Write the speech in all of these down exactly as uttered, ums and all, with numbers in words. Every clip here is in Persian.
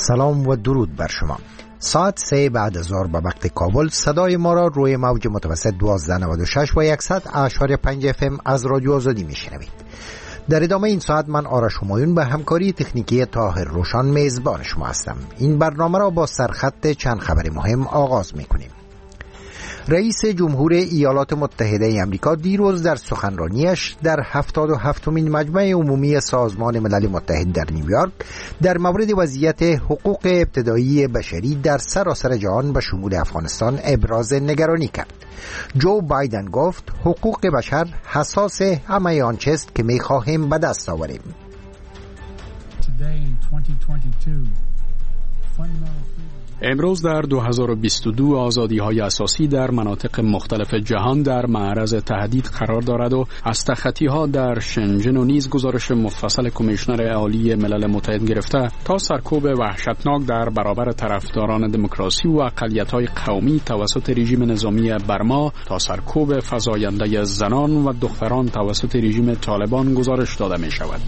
سلام و درود بر شما. ساعت سه بعد از ظهر به وقت کابل صدای ما را روی موج متوسط دوازده نود و شش و صد اشاری پنج اف ام از رادیو آزادی میشنوید. در ادامه این ساعت من آرش همایون به همکاری تکنیکی طاهر روشان میزبان شما هستم. این برنامه را با سرخط چند خبر مهم آغاز میکنیم. رئیس جمهور ایالات متحده آمریکا دیروز در سخنرانیش در هفتاد و هفتمین مجمع عمومی سازمان ملل متحد در نیویورک در مورد وضعیت حقوق ابتدایی بشری در سراسر جهان به شمول افغانستان ابراز نگرانی کرد. جو بایدن گفت حقوق بشر حساس همه آنچه است که می‌خواهیم به دست آوریم. امروز در دو هزار و بیست و دو آزادی‌های اساسی در مناطق مختلف جهان در معرض تهدید قرار دارد و از تخطی‌ها در شنژن و نیز گزارش مفصل کمیشنر عالی ملل متحد گرفته تا سرکوب وحشتناک در برابر طرفداران دموکراسی و اقلیت‌های قومی توسط رژیم نظامی برما تا سرکوب فزاینده زنان و دختران توسط رژیم طالبان گزارش داده می‌شود.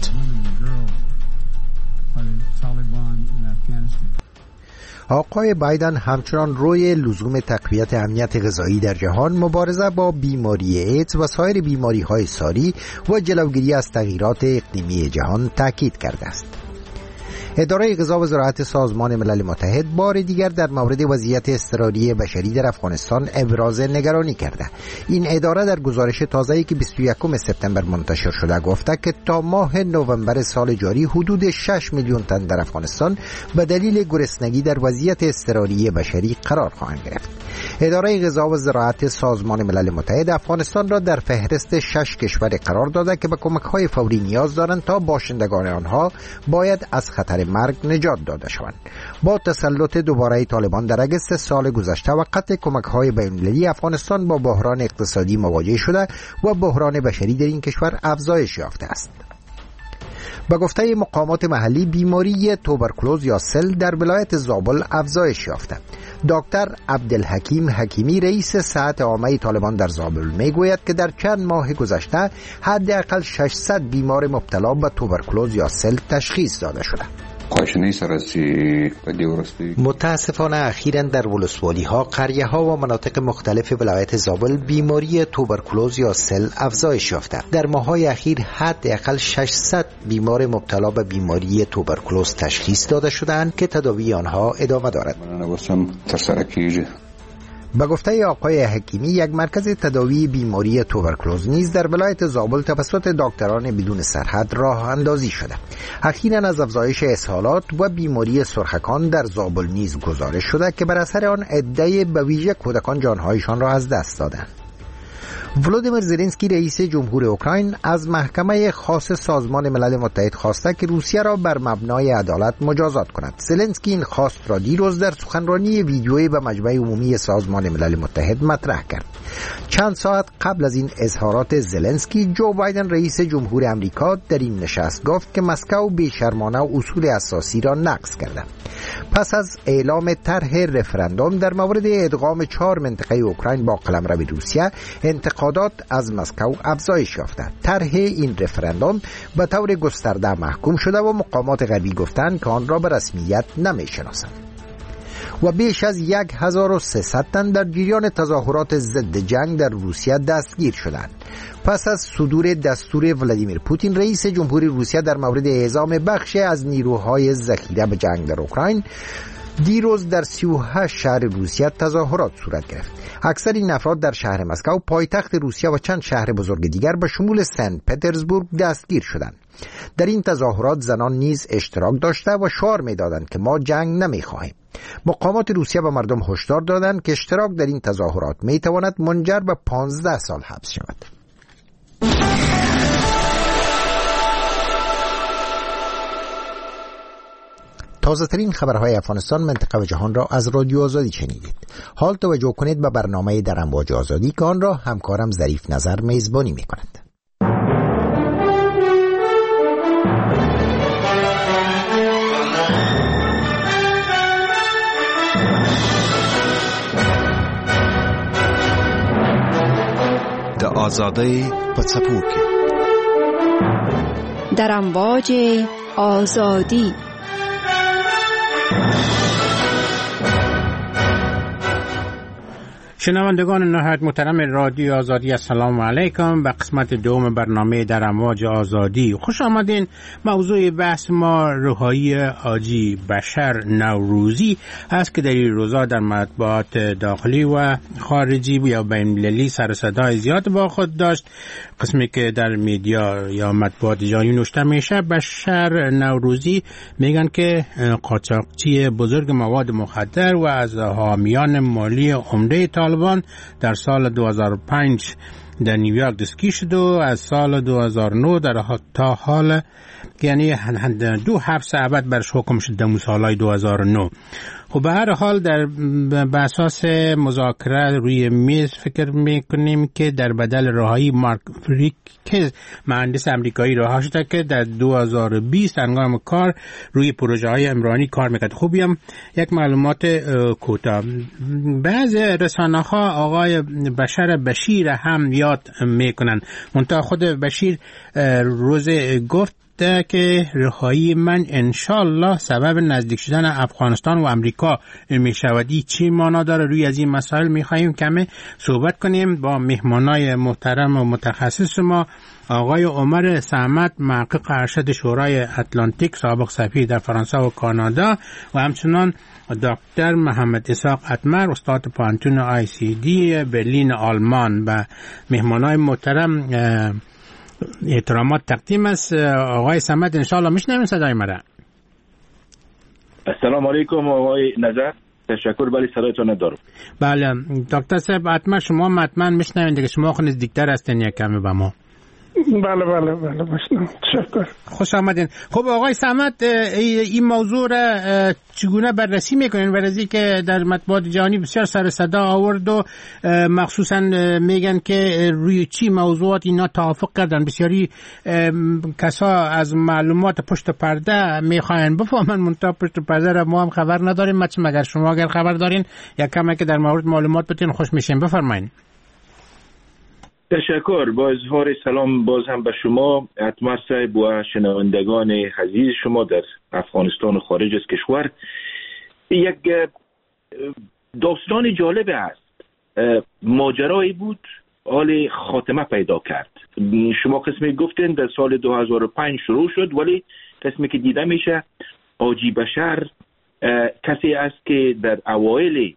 آقای بایدن همچنان روی لزوم تقویت امنیت غذایی در جهان، مبارزه با بیماری ایدز و سایر بیماری‌های ساری و جلوگیری از تغییرات اقلیمی جهان تاکید کرده است. اداره غذا و زراعت سازمان ملل متحد بار دیگر در مورد وضعیت اضطراری بشری در افغانستان ابراز نگرانی کرده. این اداره در گزارش تازه‌ای که بیست و یکم سپتامبر منتشر شده گفته که تا ماه نوامبر سال جاری حدود شش میلیون تن در افغانستان به دلیل گرسنگی در وضعیت اضطراری بشری قرار خواهند گرفت. اداره غذا و زراعت سازمان ملل متحد افغانستان را در فهرست شش کشور قرار داده که به کمک‌های فوری نیاز دارند تا باشندگان آنها باید از خطر مرگ نجات داده شوند. با تسلط دوباره طالبان در اگست سال گذشته و قطع کمک‌های بین‌المللی، افغانستان با بحران اقتصادی مواجه شده و بحران بشری در این کشور افزایش یافته است. به گفته مقامات محلی، بیماری توبرکلوز یا سل در ولایت زابل افزایش یافته. دکتر عبدالحکیم حکیمی رئیس صحت عامه طالبان در زابل میگوید که در چند ماه گذشته حداقل ششصد بیمار مبتلا به توبرکلوز یا سل تشخیص داده شده. متاسفانه اخیراً در ولسوالی ها، قریه ها و مناطق مختلف ولایت زابل بیماری توبرکلوز یا سل افزایش یافته. در ماه‌های اخیر حداقل ششصد بیمار مبتلا به بیماری توبرکلوز تشخیص داده شدند که تداوی آنها ادامه دارد. به گفته آقای حکیمی، یک مرکز تداوی بیماری توبرکلوز نیز در ولایت زابل توسط دکتران بدون سرحد راه اندازی شده. اخیراً از افزایش اسهالات و بیماری سرخکان در زابل نیز گزارش شده که بر اثر آن عده به ویژه کودکان جانهایشان را از دست دادند. ولودیمیر زلنسکی رئیس جمهور اوکراین از محکمه خاص سازمان ملل متحد خواسته که روسیه را بر مبنای عدالت مجازات کند. زلنسکی این خواست را دیروز در سخنرانی ویدیویی به مجمع عمومی سازمان ملل متحد مطرح کرد. چند ساعت قبل از این اظهارات زلنسکی، جو بایدن رئیس جمهور آمریکا در این نشست گفت که مسکو بی‌شرمانه اصول اساسی را نقض کرده. پس از اعلام طرح رفراندوم در مورد ادغام چهار منطقه اوکراین با قلمرو روسیه، انتقادات از مسکو افزایش یافته. طرح این رفراندوم به طور گسترده محکوم شده و مقامات غربی گفتند که آن را به رسمیت نمی‌شناسند. و بیش از یک هزار و سیصد تن در جریان تظاهرات ضد جنگ در روسیه دستگیر شدند. پس از صدور دستور ولادیمیر پوتین رئیس جمهوری روسیه در مورد اعزام بخشی از نیروهای ذخیره به جنگ در اوکراین، دیروز در سی و هشت شهر روسیه تظاهرات صورت گرفت. اکثر این افراد در شهر مسکو، پایتخت روسیه، و چند شهر بزرگ دیگر به شمول سن پترزبورگ دستگیر شدند. در این تظاهرات زنان نیز اشتراک داشته و شعار می‌دادند که ما جنگ نمی‌خواهیم. مقامات روسیه به مردم هشدار دادند که اشتراک در این تظاهرات می‌تواند منجر به پانزده سال حبس شود. تازه ترین خبرهای افغانستان، منطقه و جهان را از رادیو آزادی شنیدید. حال توجه کنید به برنامه در امواج آزادی که آن را همکارم ظریف نظر میزبانی می کند. د آزادی په څپو کې در امواج آزادی شنوندگان نهایت محترم رادیو آزادی، السلام علیکم. به قسمت دوم برنامه در امواج آزادی خوش آمدین. موضوع بحث ما رهایی حاجی بشر نوروزی است که در این روزا در مطبوعات داخلی و خارجی یا بین المللی سر و صدای زیاد با خود داشت. قسمی که در میدیا یا مطبوعات جهانی نوشته میشه، بشر نوروزی میگن که قاچاقچی بزرگ مواد مخدر و از حامیان مالی عمده طالبان در سال دو هزار و پنج در نیویورک دستگیر شد و از سال دو هزار و نه در تا حال یعنی دو حبس ابد برش حکم شد در سالهای دو هزار و نه. خب به هر حال در به اساس مذاکره روی میز فکر میکنیم که در بدل رهایی مارک فریکز مهندس امریکایی رها شده که در دو هزار و بیست هنگام کار روی پروژه های عمرانی کار میکرد. خوبی هم یک معلومات کوتاه، بعض رسانه ها آقای بشر بشیر هم یاد میکنن، منتها خود بشیر روز گفت که رهایی من انشالله سبب نزدیک شدن افغانستان و امریکا می شودی. چی معنا داره؟ روی از این مسائل می خواهیم کمی صحبت کنیم با مهمانای محترم و متخصص ما، آقای عمر صمد، محقق ارشد شورای اتلانتیک، سابق سفیر در فرانسه و کانادا، و همچنان دکتر محمد اسحاق اتمر، استاد پانتون آی سی دی برلین آلمان. و مهمانای محترم احترامات تقدیم است. آقای صمد انشاءالله میشنوین صدای مرا؟ السلام علیکم آقای نظر، تشکر. بله صدایتون دارم. بله دکتر صاحب حتما شما حتما میشنوین دیگه، شما خود نزدیکتر هستین یک کمی به ما. بله بله بله باشم. تشکر. خوش آمدین. خب آقای صمد، این موضوع را چگونه بررسی میکنین؟ بررسی که در مطبوعات جهانی بسیار سر صدا آورد و مخصوصا میگن که روی چی موضوعات اینا توافق کردن. بسیاری کسا از معلومات پشت پرده میخواین بفهمن، منتها پشت پرده را ما هم خبر نداریم. مگر شما اگر خبر دارین یا کمی که در مورد معلومات بتین خوش میشین. بفرمایین. تشکر. با اظهار سلام باز هم به شما اتمر صاحب و شنوندگان عزیز شما در افغانستان و خارج از کشور. یک داستان جالب است. ماجرایی بود حال خاتمه پیدا کرد. شما قسمی گفتین در سال دو هزار و پنج شروع شد، ولی قسمی که دیده میشه حاجی بشر کسی است که در اوایل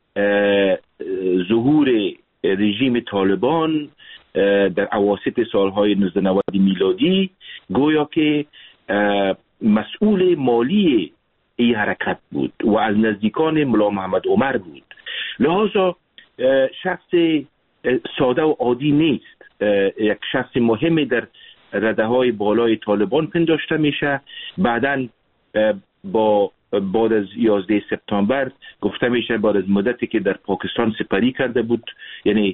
ظهور رژیم طالبان در اواسط سالهای نوزده نود میلادی گویا که مسئول مالی این حرکت بود و از نزدیکان ملا محمد عمر بود. لحاظا شخص ساده و عادی نیست، یک شخص مهمی در رده های بالای طالبان پنداشته میشه. بعداً با بعد از یازده سپتامبر گفته میشه بعد از مدتی که در پاکستان سپری کرده بود، یعنی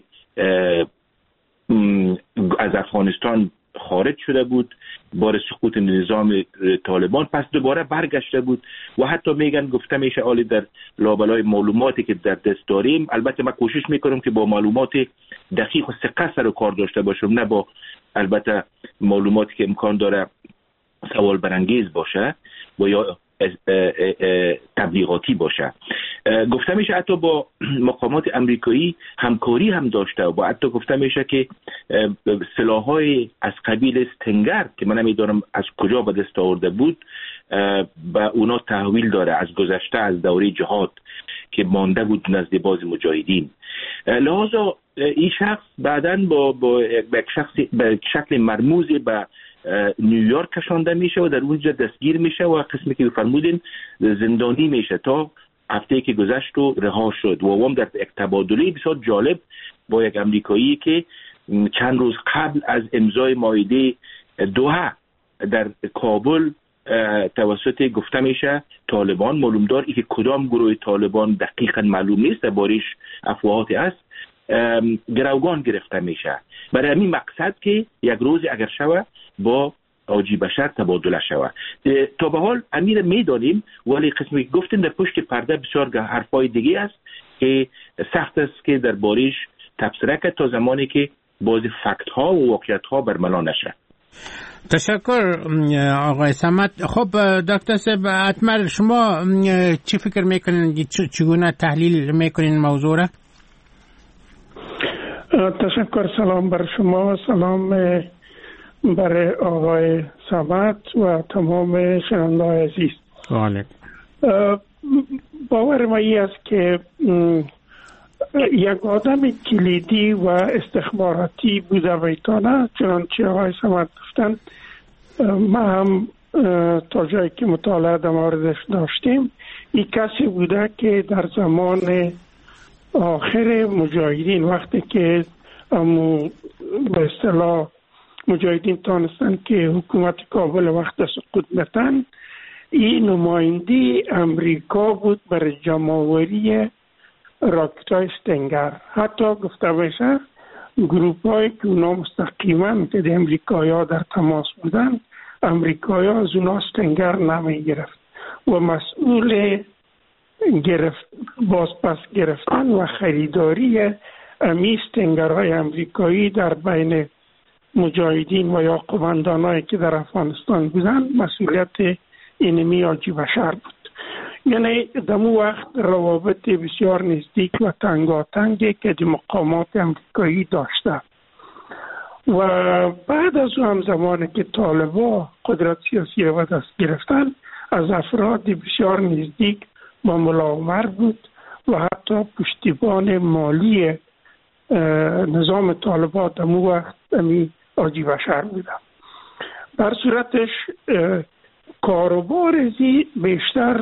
از افغانستان خارج شده بود بار سقوط نظام طالبان، پس دوباره برگشته بود و حتی میگن گفته میشه آلی در لابلای معلوماتی که در دست داریم، البته من کوشش میکنم که با معلومات دقیق و ثقه سر و کار داشته باشم، نه با البته معلوماتی که امکان داره سوال برانگیز باشه و یا تبلیغاتی باشه. گفته میشه حتی با مقامات امریکایی همکاری هم داشته و حتی گفته میشه که سلاح‌های از قبیل استنگر که من نمیدونم از کجا به دست آورده بود به اونا تحویل داره از گذشته، از دوره جهاد که مانده بود نزد باز مجاهدین. لحاظا این شخص بعداً با با یک شخص به شکل مرموز به نیویورک کشانده میشه و در اونجا دستگیر میشه و قسمی که فرمودین زندانی میشه تا هفته که گذشت و رها شد. و هم در یک تبادله بسیار جالب با یک امریکایی که چند روز قبل از امضای معاهده دوحه در کابل توسط گفته میشه طالبان، معلومدار ای که کدام گروه طالبان دقیقا معلوم نیست، در باریش افواهات است، گروگان گرفته میشه برای همین مقصد که یک روز اگر شوه با حاجی بشر تبادله شوه. تا به حال امیر میدانیم، ولی قسمی که گفتیم در پشت پرده بسیار حرفای دیگه است که سخت است که در باریش تبصره کرد تا زمانی که باز فکت ها و واقعیت ها برملا نشه. تشکر آقای صمد. خب دکتر صاحب اتمر، شما چی فکر میکنین، چگونه تحلیل میکنین موضوع را؟ تشکر. سلام بر شما و سلام برای آقای صمد و تمام شنونده‌های عزیز. بله. باور ما این است که یک آدم کلیدی و استخباراتی بوده ویتانه، چنانچه آقای صمد گفتن. ما هم تا جایی که مطالعه در موردش داشتیم، این کسی بوده که در زمان آخر مجاهدین، وقتی که امو به اصطلاح مجاهدین تانستن که حکومت کابل وقت سقوط بتن، این نماینده امریکا بود برای جمع‌آوری راکت‌های استنگر. حتی گفته بشه گروپ هایی که اونا مستقیما که امریکایی‌ها در تماس بودن، امریکایی‌ها از اونا استنگر نمی گرفت و مسئول گرفت بازپس گرفتن و خریداری امی استنگرهای امریکایی در بین مجاهدین و یا قماندانایی که در افغانستان بودن مسئولیت اینمی حاجی بشر بود. یعنی دمو وقت روابط بسیار نزدیک و تنگاتنگی که دی مقامات امریکایی داشته و بعد از اون هم زمانی که طالبا قدرت سیاسی رو دست گرفتن، از افراد بسیار نزدیک با ملا عمر بود و حتی پشتیبان مالی نظام طالبا دمو وقت امی حاجی بشر بودن. در صورتش کاروبار ازی بیشتر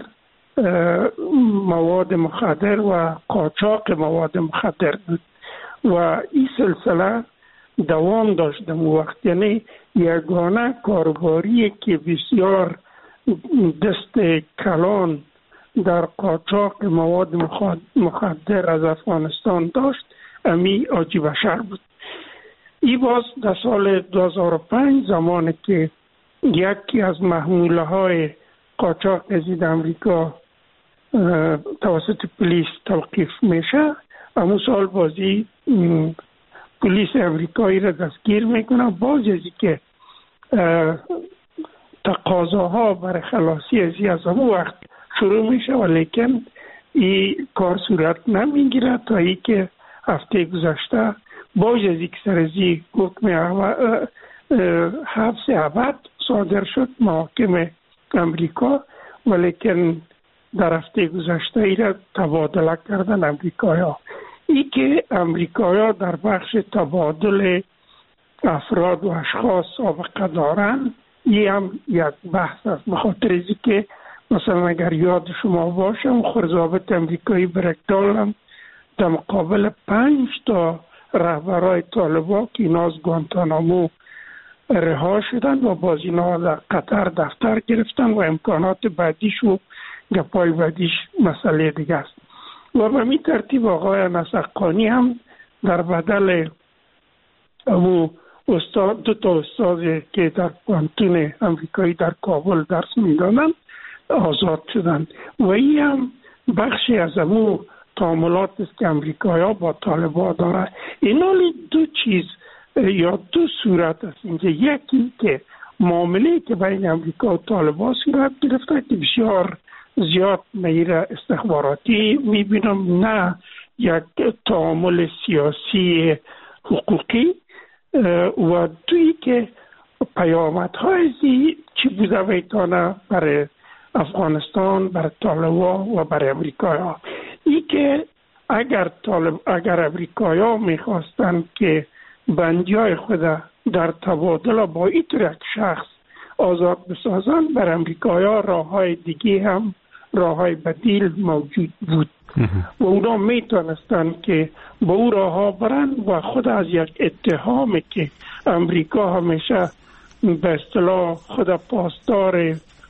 مواد مخدر و قاچاق مواد مخدر بود و این سلسله دوام داشت در وقت. یعنی یگانه کاروباری که بسیار دست کلان در قاچاق مواد مخدر از افغانستان داشت امی حاجی بشر بود. ای باز در سال دو هزار و پنج زمانی که یکی از محموله های قاچاق ازید امریکا توسط پلیس توقیف میشه، امو سال بازی پلیس امریکایی را دستگیر میکنه. باز ازی که تقاضاها برای خلاصی ازی از امو وقت شروع میشه و لیکن این کار صورت نمیگیره تا ای که هفته گذشته باز ازی که سر ازی حکم حبس ابد صادر شد محاکم امریکا، ولیکن در هفته گذشته ای را تبادله کردن امریکایا. ای که امریکایا در بخش تبادل افراد و اشخاص سابقه دارن، این هم یک بحث است. بخاطر ازی که مثلا اگر یاد شما باشه خرزابت امریکایی برکدال هم در مقابل پنج تا رهبرای طالبا که اینا از گوانتانامو رها شدن و باز اینا در قطر دفتر گرفتن و امکانات بعدیش و گپای بعدیش مسئله دیگه است. و به می ترتیب آقای نسقانی هم در بدل امو استاد دو تا استاد که در پانتون امریکایی در کابل درس میدادن آزاد شدن و این هم بخشی از امو تعاملات است که امریکایی با طالبا داره. اینا دو چیز یا دو صورت است. اینجا یکی که معامله که بین امریکا و طالبان صورت گرفته که بسیار زیاد میره استخباراتی میبینم، نه یک تعامل سیاسی حقوقی. و دوی که پیامدهای چی بوده ویتانه برای افغانستان، برای طالبان و برای امریکا. ای که اگر طالب اگر امریکای‌ها میخواستن که بندیای خود در تبادل با این یک شخص آزاد بسازن، بر امریکای‌ها راه‌های دیگه هم راه‌های بدیل موجود بود و اونا میتونستن که با او راه‌ها برن و خود از یک اتهامی که امریکا همیشه به اصطلاح خود پاسدار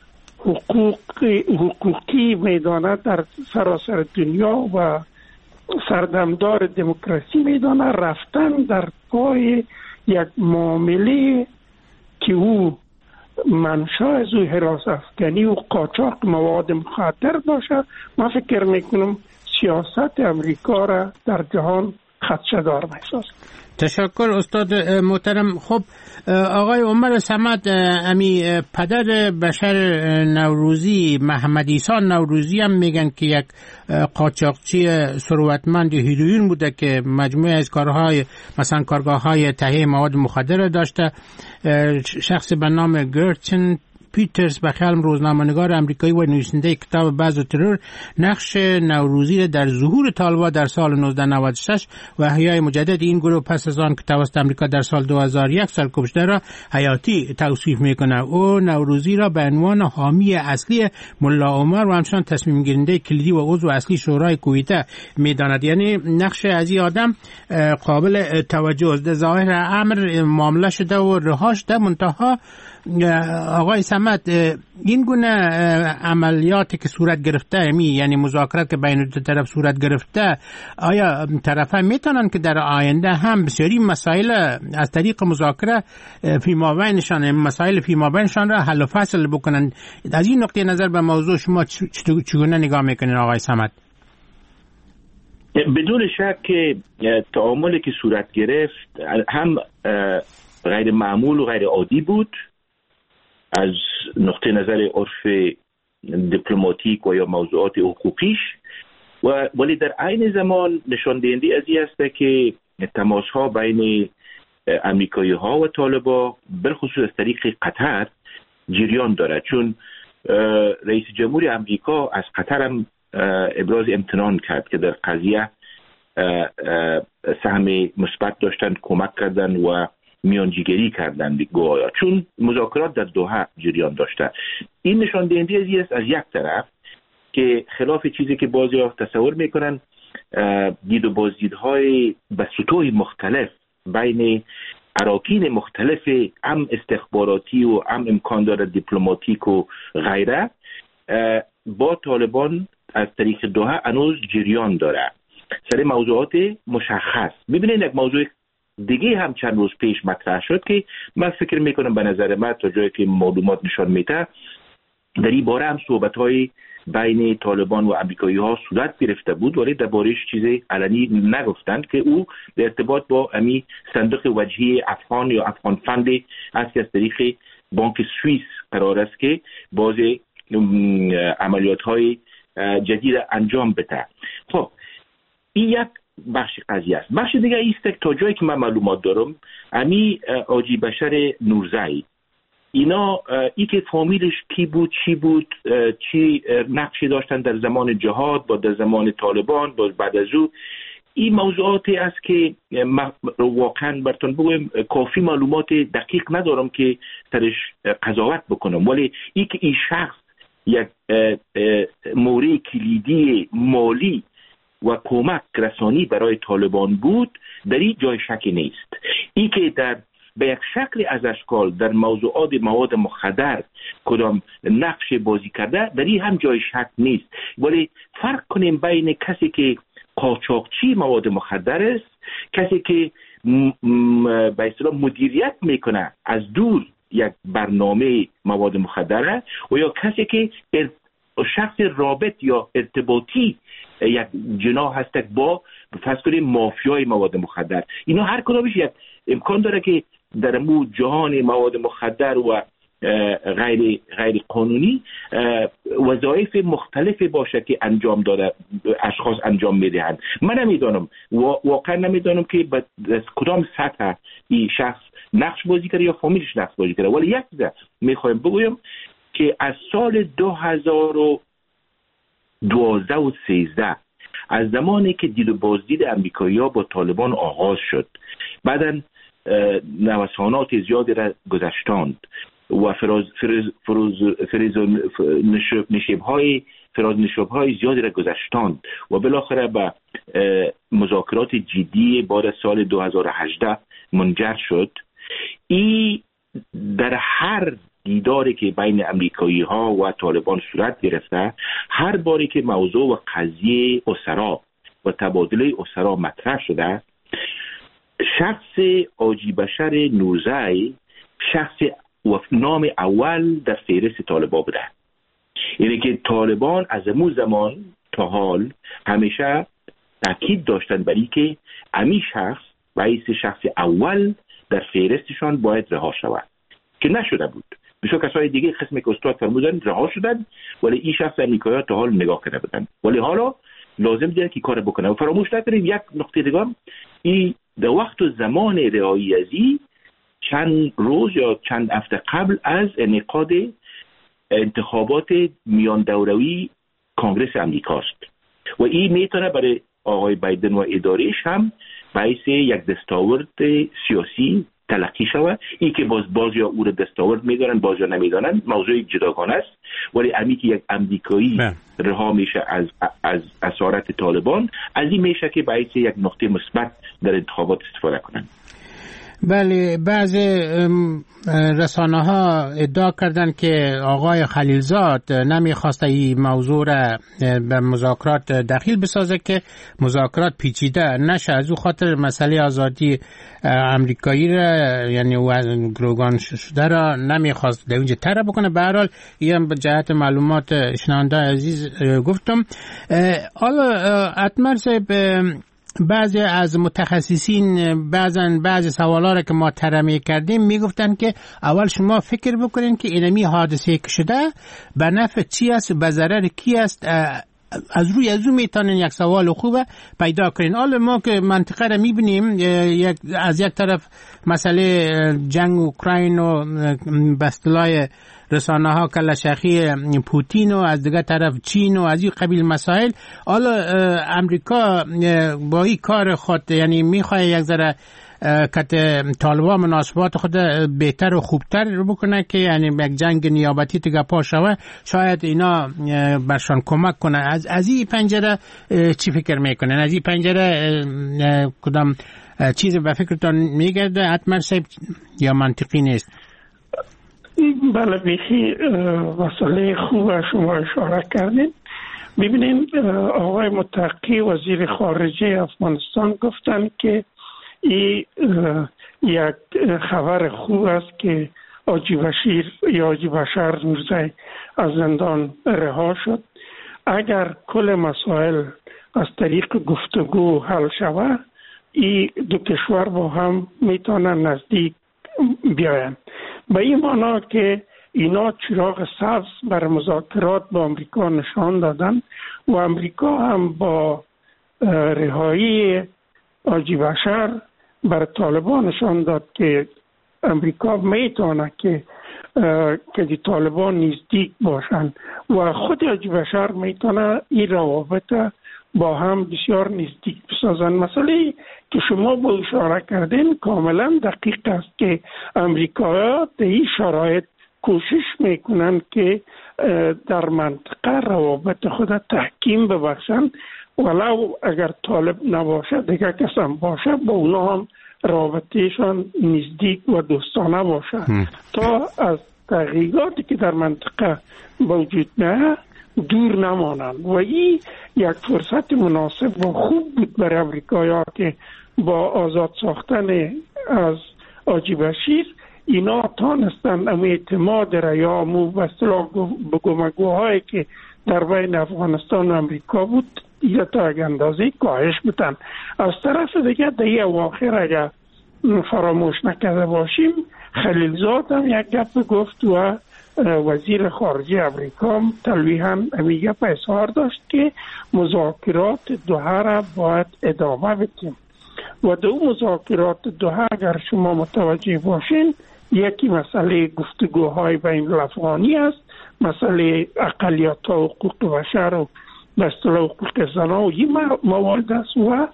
حقوقی حقوقی میدانه در سراسر دنیا و سردمدار دموکراسی میدانه، رفتن در پای یک معامله که او منشأ از او حراس افکنی و قاچاق مواد مخدر باشه. من فکر میکنم سیاست امریکا را در جهان خدشه‌دار محسوس. تشکر استاد محترم. خب آقای عمر صمد، امی پدر بشر نوروزی محمد عیسی نوروزی هم میگن که یک قاچاقچی ثروتمند هیروئین بوده که مجموعه از کارهای مثلا کارگاه‌های تهیه مواد مخدر داشته. شخص به نام گرتن پیترز بخلم، روزنامه‌نگار آمریکایی و نویسنده کتاب بعض ترور، نقش نوروزی در ظهور طالبان در سال نوزده نود و شش و احیای مجدد این گروه پس از آن که توسط آمریکا در سال دو هزار و یک سرکوب شده را حیاتی توصیف میکنه. او نوروزی را به عنوان حامی اصلی ملا عمر و همچنان تصمیم گیرنده کلیدی و عضو اصلی شورای کویته میداند. یعنی نقش از این آدم قابل توجه است. ظاهر امر معامله شده و رها شده، منتها آقای صمد این گونه عملیاتی که صورت گرفته می یعنی مذاکرات که بین دو طرف صورت گرفته، آیا طرفین میتونن که در آینده هم بسیاری مسائل از طریق مذاکره فیمابینشان مسائل فیمابینشان را حل و فصل بکنن؟ از این نقطه نظر به موضوع شما چگونه نگاه میکنین آقای صمد؟ بدون شک که تعاملی که صورت گرفت هم غیر معمول و غیر عادی بود از نقطه نظر عرف دیپلماتیک و یا موضوعات حقوقیش، و ولی در عین زمان نشان دهنده از این است که تماس ها بین امریکایی ها و طالبان بالخصوص از طریق قطر جریان دارد، چون رئیس جمهور امریکا از قطر هم ابراز امتنان کرد که در قضیه سهم مثبت داشتن، کمک کردن و میانجیگری کردن گویا، چون مذاکرات در دوحه جریان داشته. این نشان دهنده از است از یک طرف که خلاف چیزی که بعضی تصور میکنن، دید و بازدیدهای به سطوح مختلف بین اراکین مختلف هم استخباراتی و هم امکان داره دیپلماتیک و غیره با طالبان از طریق دوحه هنوز جریان داره سر موضوعات مشخص. ببینید یک موضوع دیگه هم چند روز پیش مطرح شد که من فکر میکنم به نظر من تا جایی که معلومات نشان میده در این باره هم صحبت‌های بین طالبان و امریکایی ها صورت گرفته بود، ولی درباره‌اش چیزی علنی نگفتند که او در ارتباط با امی صندوق وجهی افغان یا افغان فند است که از طریق بانک سوئیس قرار است که باز عملیات‌های جدید انجام بده. خب این یک بخش قضیه است. بخش دیگه ایست که تا جایی که من معلومات دارم امی حاجی بشر نورزی اینا ای که فامیلش کی بود، چی بود، چی نقشی داشتن در زمان جهاد با در زمان طالبان با بعد از او، این موضوعاتی است که واقعا براتون بگویم کافی معلومات دقیق ندارم که سرش قضاوت بکنم، ولی ای که این شخص یک مورد کلیدی مالی و کمک رسانی برای طالبان بود در این جای شکی نیست. این که در به یک شکل از اشکال در موضوعات مواد مخدر کدام نقش بازی کرده در این هم جای شک نیست، ولی فرق کنیم بین کسی که قاچاقچی مواد مخدر است، کسی که به اصطلاح مدیریت میکنه از دور یک برنامه مواد مخدر و یا کسی که شخص رابط یا ارتباطی یک جناح هست با فرض کنیم مافیای مواد مخدر. اینا هر کدامش یک امکان داره که در مو جهان مواد مخدر و غیر غیر قانونی وظایف مختلف باشه که انجام داده اشخاص انجام میدهند. من نمیدانم، واقعا نمیدانم که از کدام سطح این شخص نقش بازی کرده یا فامیلش نقش بازی کرده، ولی یک چیز میخوایم بگویم که از سال دو هزار و دوازده و سیزده از زمانی که دید و بازدید امریکایی‌ها با طالبان آغاز شد، بعداً نوسانات زیادی را گذشتاند و فراز فراز فراز فراز نشیب‌های فراز نشیب‌های زیادی را گذشتاند و بالاخره به مذاکرات جدی بعد سال دو هزار و هجده منجر شد. این در هر دیداری که بین امریکایی ها و طالبان صورت گرفته، هر باری که موضوع و قضیه اسرا و تبادله اسرا مطرح شده، شخص حاجی بشر نورزی شخص و نام اول در فهرست طالبان بوده. یعنی که طالبان از اون زمان تا حال همیشه تاکید داشتن برای که امی شخص باعث شخص اول در فهرستشان باید رها شود که نشده بود. بسیار کسای دیگه قسمی که استاد فرمودن رها شدن، ولی این شخص امریکایی تا حال نگاه کرده بودن، ولی حالا لازم دیدن که کار بکنه. و فراموش نکنیم یک نقطه دیگه، این در وقت و زمان رهایی ازی چند روز یا چند هفته قبل از انعقاد انتخابات میان دوروی کنگره امریکاست و این میتونه برای آقای بایدن و ادارهش هم باعث یک دستاورد سیاسی تلقی شود. این که باز باز یا او را دستاورد میدارن باز یا نمیدارن موضوع جداگانه است، ولی امی که یک امریکایی رها میشه از از اسارت طالبان، از این میشه که باعث یک نقطه مثبت در انتخابات استفاده کنند. بله، بعضی رسانه ها ادعا کردن که آقای خلیلزاد نمیخواسته این موضوع را به مذاکرات دخیل بسازه که مذاکرات پیچیده نشه، از او خاطر مسئله آزادی امریکایی را یعنی او گروگان شده را نمیخواست در اینجا طرح بکنه. به هر حال این به جهت معلومات شنونده عزیز گفتم. حالا اتمر صاحب، بعضی از متخصصین بعضن بعضی سوالا را که ما طرح کردیم میگفتن که اول شما فکر بکنین که اینمی حادثه که شده به نفع چی است، به ضرر کی است، از روی از اون میتونین یک سوال خوبه پیدا کنین. حالا ما که منطقه را میبینیم، یک از یک طرف مسئله جنگ اوکراین و بستلای رسانه ها کلشخی پوتین و از دیگه طرف چین و از این قبیل مسائل. حالا امریکا با این کار خود یعنی میخواه یک ذره که طالبان مناسبات خود بهتر و خوبتر رو بکنه که یعنی یک جنگ نیابتی تگه پا شوه، شاید اینا برشان کمک کنه. از از این پنجره چی فکر میکنن؟ از این پنجره کدام چیز به فکرتان میگرده اتمر صاحب یا منطقی نیست؟ بله، بیخی مسئله خوب شما اشاره کردین. ببینین آقای متقی وزیر خارجه افغانستان گفتن که این یک خبر خوب است که حاجی بشیر یا حاجی بشار نورزی از زندان رها شد. اگر کل مسائل از طریق گفتگو حل شود، این دو کشور با هم میتونن نزدیک بیاین. به این معنا که اینا چراغ سبز بر مذاکرات با امریکا نشان دادن و امریکا هم با رهایی حاجی بشار بر طالبان نشان داد که امریکا میتونه که که دی طالبان نزدیک باشن و خود حاجی بشار میتونه این روابط با هم بسیار نزدیک بسازن. مسئله که شما با اشاره کردین کاملا دقیق است که امریکایی‌ها در این شرایط کوشش میکنن که در منطقه روابط خود تحکیم ببخشن، ولو اگر طالب نباشه دیگه کس هم باشه با اونا هم رابطهشان نزدیک و دوستانه باشه تا از تغییراتی که در منطقه موجود نه دور نمانند. و این یک فرصت مناسب و خوب بود برای امریکایی‌ها که با آزاد ساختن از حاجی بشیر اینا تانستن اما اعتماد را یا امو به اصطلاح گمگوهایی که در بین افغانستان و امریکا بود یا تا یک اندازه کاهش بتن. از طرف دیگه در این اواخر اگر فراموش نکرده باشیم، خلیلزاد هم یک گپ گفت و وزیر خارجه امریکا تلویحاً امی گپ اظهار داشت که مذاکرات دوحه را باید ادامه بدیم. و دو مذاکرات دوحه اگر شما متوجه باشین، یکی مسئله گفتگوهای بین الافغانی است، مسئله اقلیت و حقوق بشر و به اصطلاح حقوق زنان و این موارد است و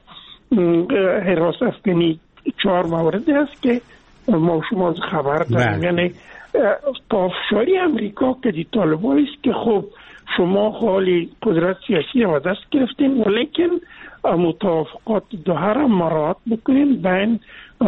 حراس افغانی چهار مورد است که ما شما خبر داریم. یعنی پافشاری امریکا که دی طالبان است که خب شما خالی قدرت سیاسی و دست گرفتین ولیکن متوافقات دوحه را مراعات بکنین، بین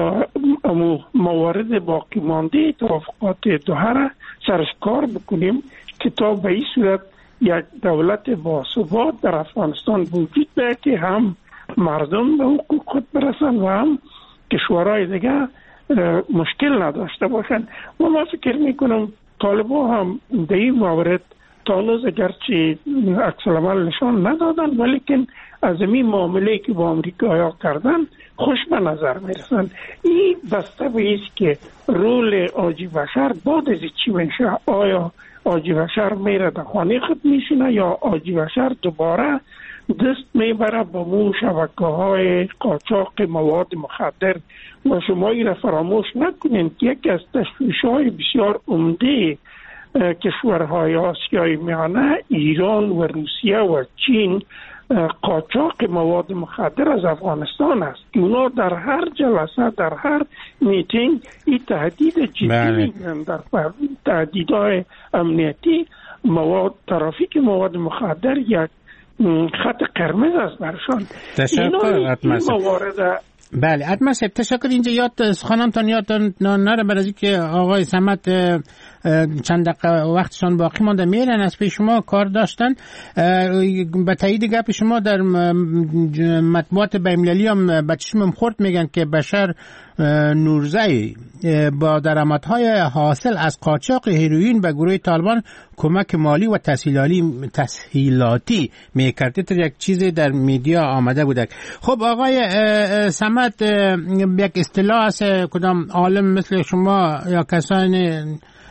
موارد باقی مانده توافقات دوحه را سرش کار بکنیم که تا به این صورت یک دولت باثبات در افغانستان وجود داره که هم مردم به حقوق خود برسن و هم کشورهای دیگه مشکل نداشته باشن. و ما فکر میکنم طالبان هم در این مورد تانوز اگرچه عکس العمل نشان ندادن ولیکن از این معامله که با امریکایی‌ها کردن خوش به نظر میرسند. این بسته به ایست که رول حاجی بشر بعد از چی میشه، آیا حاجی بشر میره در خانه خود میشینه یا حاجی بشر دوباره دست میبره با مون شبکه های قاچاق مواد مخدر. و شما این را فراموش نکنین که یکی از تشویش های بسیار عمده کشورهای آسیای میانه ایران و روسیه و چین قاچاق مواد مخدر از افغانستان است. اونا در هر جلسه در هر میتینگ این تهدید جدی میگن، در تهدیدهای امنیتی مواد ترافیک مواد مخدر یک خط قرمز است برشان. تشکر اتمس. بله اتمس تشکر. اینجا یاد خانمتان یاد نره برای از که آقای صمد چند دقیقه وقتشان باقی مانده میرن از پیش شما کار داشتن. به تایید گپ شما در مطبوعات بین‌المللی هم به چشمم خورد میگن که بشر نورزی با درآمدهای حاصل از قاچاق هروئین به گروه طالبان کمک مالی و تسهیلاتی تسهیلاتی میکرده. تا یک چیزی در میدیا آمده بوده. خب آقای صمد، یک اصطلاح است کدام عالم مثل شما یا کسانی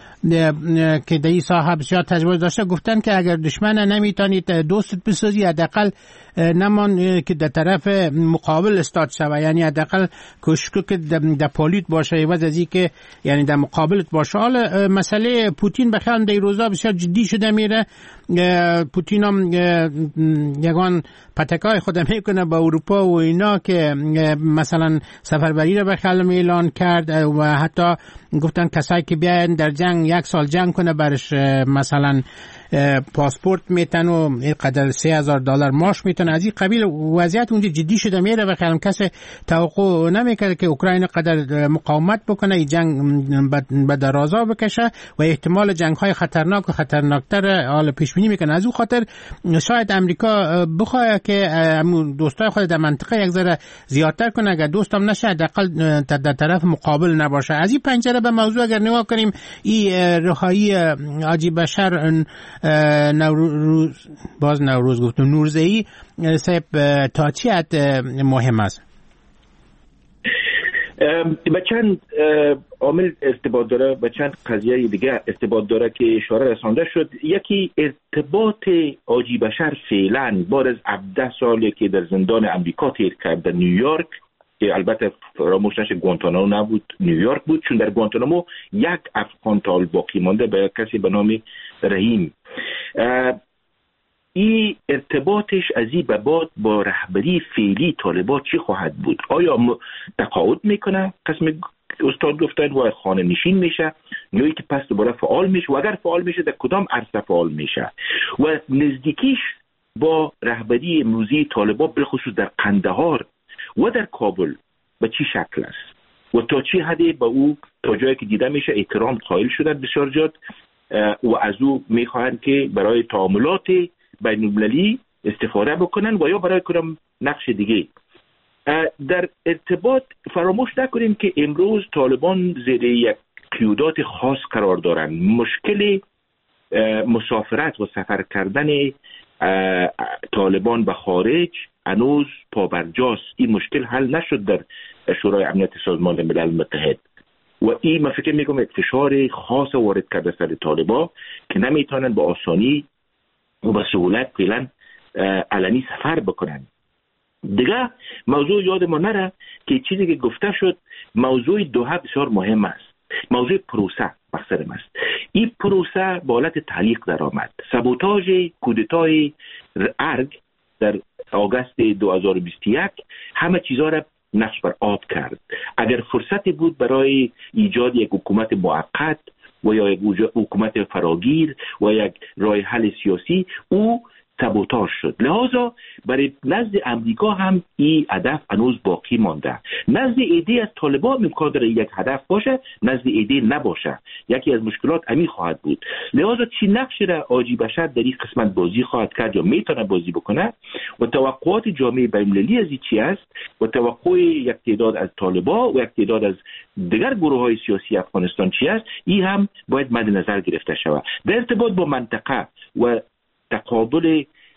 که در این ساحه بسیار تجربه داشته گفتن که اگر دشمن نمیتونید دوست بسازی حداقل نمان که در طرف مقابل استاد شوه، یعنی حداقل کوشش که در پالیت باشه عوض از اینکه یعنی در مقابلت باشه. حالا مسئله پوتین بخیال در روزا بسیار جدی شده میره. پوتین هم یگان پتکای خود میکنه با اروپا و اینا که مثلا سفربری رو بخیال اعلان کرد و حتی گفتن کسایی که بیاین در جنگ یک سال جنگ کنه برش مثلا پاسپورت میتن و قدر سه هزار دلار ماش میتن. از این قبیل وضعیت اونجا جدی شده میره و خیلی کسی توقع نمیکرده که اوکراین قدر مقاومت بکنه، این جنگ به درازا بکشه و احتمال جنگ های خطرناک و خطرناکتر حال پیش بینی میکنه. از اون خاطر شاید امریکا بخواد که دوستای خود در منطقه یک ذره زیادتر کنه، اگر دوستم نشه حداقل در طرف مقابل نباشه. از این پنجره به موضوع اگر نگاه کنیم، این رهایی حاجی بشر نوروز باز نوروز گفتم نورزئی صاحب تا چی حد مهم است؟ به چند عامل ارتباط داره، به چند قضیه دیگه ارتباط داره که اشاره رسانده شد. یکی ارتباط حاجی بشر فعلا بعد از هفده سالی که در زندان امریکا تیر کرد در نیویورک، که البته فراموش نشه گوانتانامو نبود، نیویورک بود، چون در گوانتانامو یک افغان طالب باقی مانده به کسی به نام رحیم. این ارتباطش از این به بعد با رهبری فعلی طالبان چی خواهد بود؟ آیا تقاعد میکنه قسم استاد گفتن و خانه نشین میشه، یا ای که پس دوباره فعال میشه و اگر فعال میشه در کدام عرصه فعال میشه؟ و نزدیکیش با رهبری امروزی طالبان بالخصوص در قندهار و در کابل به چی شکل است و تا چی حدی با او تا جایی که دیده میشه احترام قائل شدن بسیار جات و از او میخواهند که برای تعاملات بین المللی استفاده بکنن و یا برای کدام نقش دیگه. در ارتباط فراموش نکنیم که امروز طالبان زیر یک قیودات خاص قرار دارن. مشکل مسافرت و سفر کردن طالبان به خارج هنوز پابرجاست. این مشکل حل نشد در شورای امنیت سازمان ملل متحد و این من فکر میکنم یک فشار خاص وارد کرده سر طالبان که نمیتونن با آسانی و با سهولت فعلا علنی سفر بکنن. دیگه موضوع یاد ما نره که چیزی که گفته شد، موضوع دوحه بسیار مهم است. موضوع پروسه مقصدم است. این پروسه با حالت تعلیق در آمد. سابوتاژ کودتای ارگ در آگوست دو هزار و بیست و یک همه چیزها را نقش بر آب کرد. اگر فرصتی بود برای ایجاد یک حکومت موقت و یا یک حکومت فراگیر و یک راه حل سیاسی، او سابوتاژ شد. لذا برای نزد امریکا هم این هدف هنوز باقی مانده. نزد ایده از طالبان امکان داره یک هدف باشه، نزد ایده نباشه. یکی از مشکلات همین خواهد بود. لذا چی نقش را حاجی بشر در این قسمت بازی خواهد کرد یا میتونه بازی بکنه و توقعات جامعه بین‌المللی از این چی است و توقع یک تعداد از طالبان و یک تعداد از دیگر گروه‌های سیاسی افغانستان چی است، این هم باید مد نظر گرفته شود. در ارتباط با منطقه و تقابل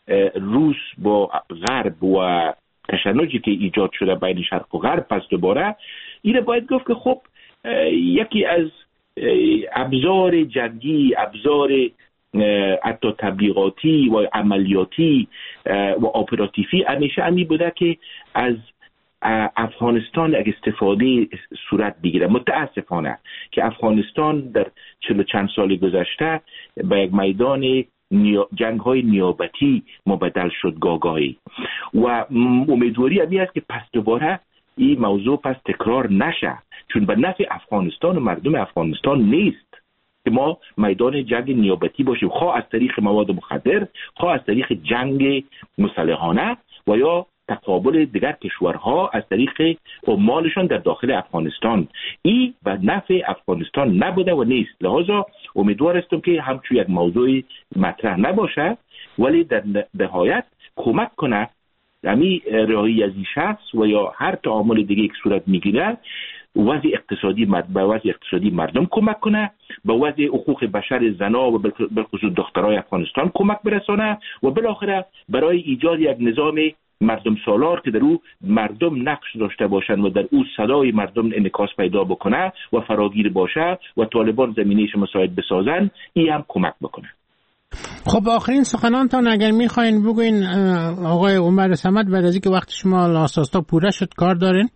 روس با غرب و تشنجی که ایجاد شده بین شرق و غرب پس دوباره اینه باید گفت که خب یکی از ابزار جنگی، ابزار حتی تبلیغاتی و عملیاتی و اپراتیفی همیشه همی بوده که از افغانستان اگه استفاده صورت بگیره. متاسفانه که افغانستان در چهل چند سال گذشته به یک میدان جنگ های نیابتی مبدل شد گاگاهی و امیدواری همی است که پس دوباره این موضوع پس تکرار نشه، چون به نفع افغانستان و مردم افغانستان نیست که ما میدان جنگ نیابتی باشیم، خواه از طریق مواد مخدر، خواه از طریق جنگ مسلحانه و یا تقابل دیگر کشورها از طریق عمالشان در داخل افغانستان. این به نفع افغانستان نبوده و نیست. لحاظا امیدوار هستم که همچون یک موضوع مطرح نباشه ولی در نهایت کمک کنه یعنی رهایی از این شخص و یا هر تعامل دیگه که صورت میگیره وضع اقتصادی به وضع اقتصادی مردم کمک کنه، به وضع حقوق بشر زنا و بالخصوص دخترای افغانستان کمک برسانه و بالاخره برای ایجاد یک نظام مردم سالار که در او مردم نقش داشته باشن و در او صدای مردم انعکاس پیدا بکنه و فراگیر باشه و طالبان زمینهش مساعد بسازن، این هم کمک بکنه. خب آخرین سخنانتان اگر میخواین بگوین آقای عمر صمد، بعد از اینکه وقت شما لاساستا پوره شد کار دارین؟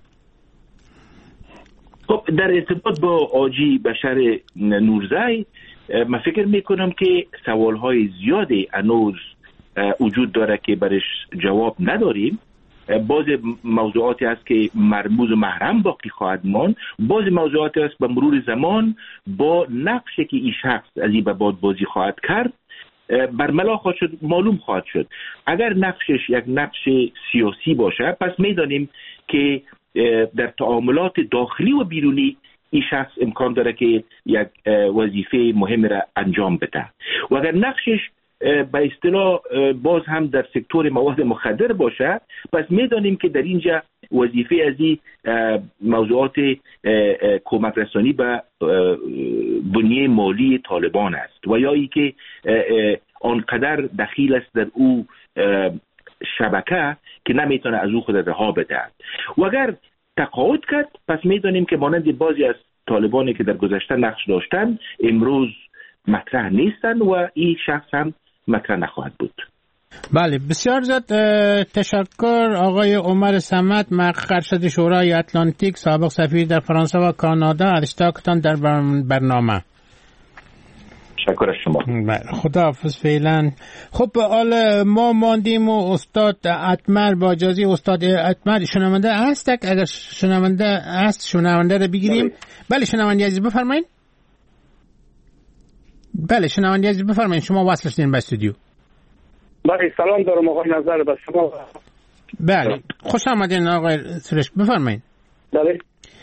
خب در ارتباط با آجی بشر نورزی من فکر میکنم که سوالهای زیادی هنوز وجود داره که برش جواب نداریم. بعض موضوعاتی است که مرموز و محرم باقی خواهد ماند، بعض موضوعاتی است به مرور زمان با نقشی که این شخص از این به بعد بازی خواهد کرد برملا خواهد شد، معلوم خواهد شد. اگر نقشش یک نقش سیاسی باشه پس میدانیم که در تعاملات داخلی و بیرونی این شخص امکان داره که یک وظیفه مهم را انجام بده و اگر نقشش به اصطلاح باز هم در سکتور مواد مخدر باشه پس میدانیم که در اینجا وظیفه از این موضوعات کمک رسانی به بنیه مالی طالبان است و یا ای که آنقدر دخیل است در او شبکه که نمیتونه از او خود رها بده و اگر تقاعد کرد پس میدانیم که مانند بعضی از طالبانی که در گذشته نقش داشتن امروز مطرح نیستن و این شخص هم مطرح نخواهد بود. بله بسیار زیاد تشکر آقای عمر صمد، ارشد شورای اتلانتیک، سابق سفیر در فرانسه و کانادا، از اشتراکتان در برنامه. تشکر از شما. خداحافظ فعلا. خب حالا ما ماندیم و استاد اتمر با اجازه استاد اتمر شنونده هست، اگر شنونده هست شنونده رو بگیریم. بله شنونده عزیز بفرمایید. بله شنونده عزیز بفرمایید، شما وصلش دین به استودیو. بله سلام دارم آقای نظر به شما. بله خوش آمدین آقای سرشک، بفرمایید. بله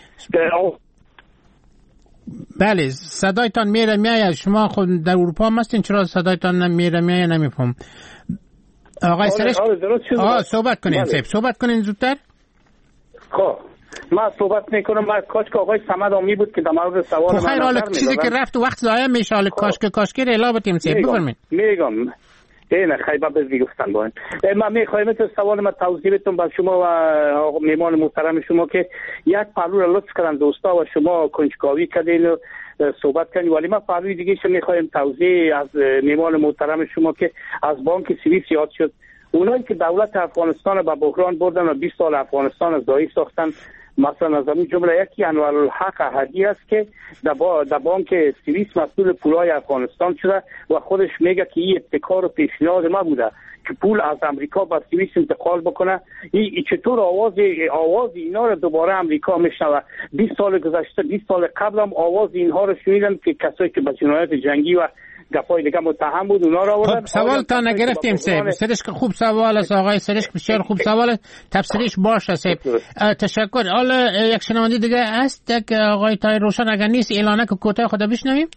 بله صدایتان میره میاد، شما خود در اروپا هم هستین، چرا صدایتان نمیره میاد نمیفهم. آقای سرشک آه صحبت کنین سیب صحبت کنین زودتر. خب من صحبت میکنم، من کاش که آقای صمد آمی بود که در مورد سوال من خیر حالا چیزی که رفت وقت ضایع میشه، حالا کاش که کاش که الا بتیم سیب بفرمایید. میگم نه خیلی بزرگی گفتن باید من میخوایم تو سوال من توضیح بدم به شما و میمان محترم شما که یک پهلو را لطف کردن دوستا و شما کنجکاوی کردین و صحبت کردین، ولی من پهلوی دیگه شما میخوایم توضیح از میمان محترم شما که از بانک سوئیس یاد شد. اونایی که دولت افغانستان به بحران بردن و بیست سال افغانستان از ضعیف ساختن، مثلا از این جمله یکی انوارالحق احدی است که در با بانک سوئیس مسئول پولای افغانستان شده و خودش میگه که این ابتکار و پیشنهاد ما بوده که پول از امریکا به سوئیس انتقال بکنه. این چطور آواز آواز اینا رو دوباره امریکا میشنوه؟ بیست سال گذشته بیست سال قبل هم آواز اینها رو شنیدن که کسایی که به جنایت جنگی و گپای دیگه متهم بود اونا رو آوردن. خب سوال تا نگرفتیم سیب سرش که خوب سوال است آقای سرش، بسیار خوب سوال تفسیرش باشه سیب. تشکر. حالا یک شنونده دیگه هست که آقای تای روشن اگر نیست اعلانه که کوتاه خدا بشنویم.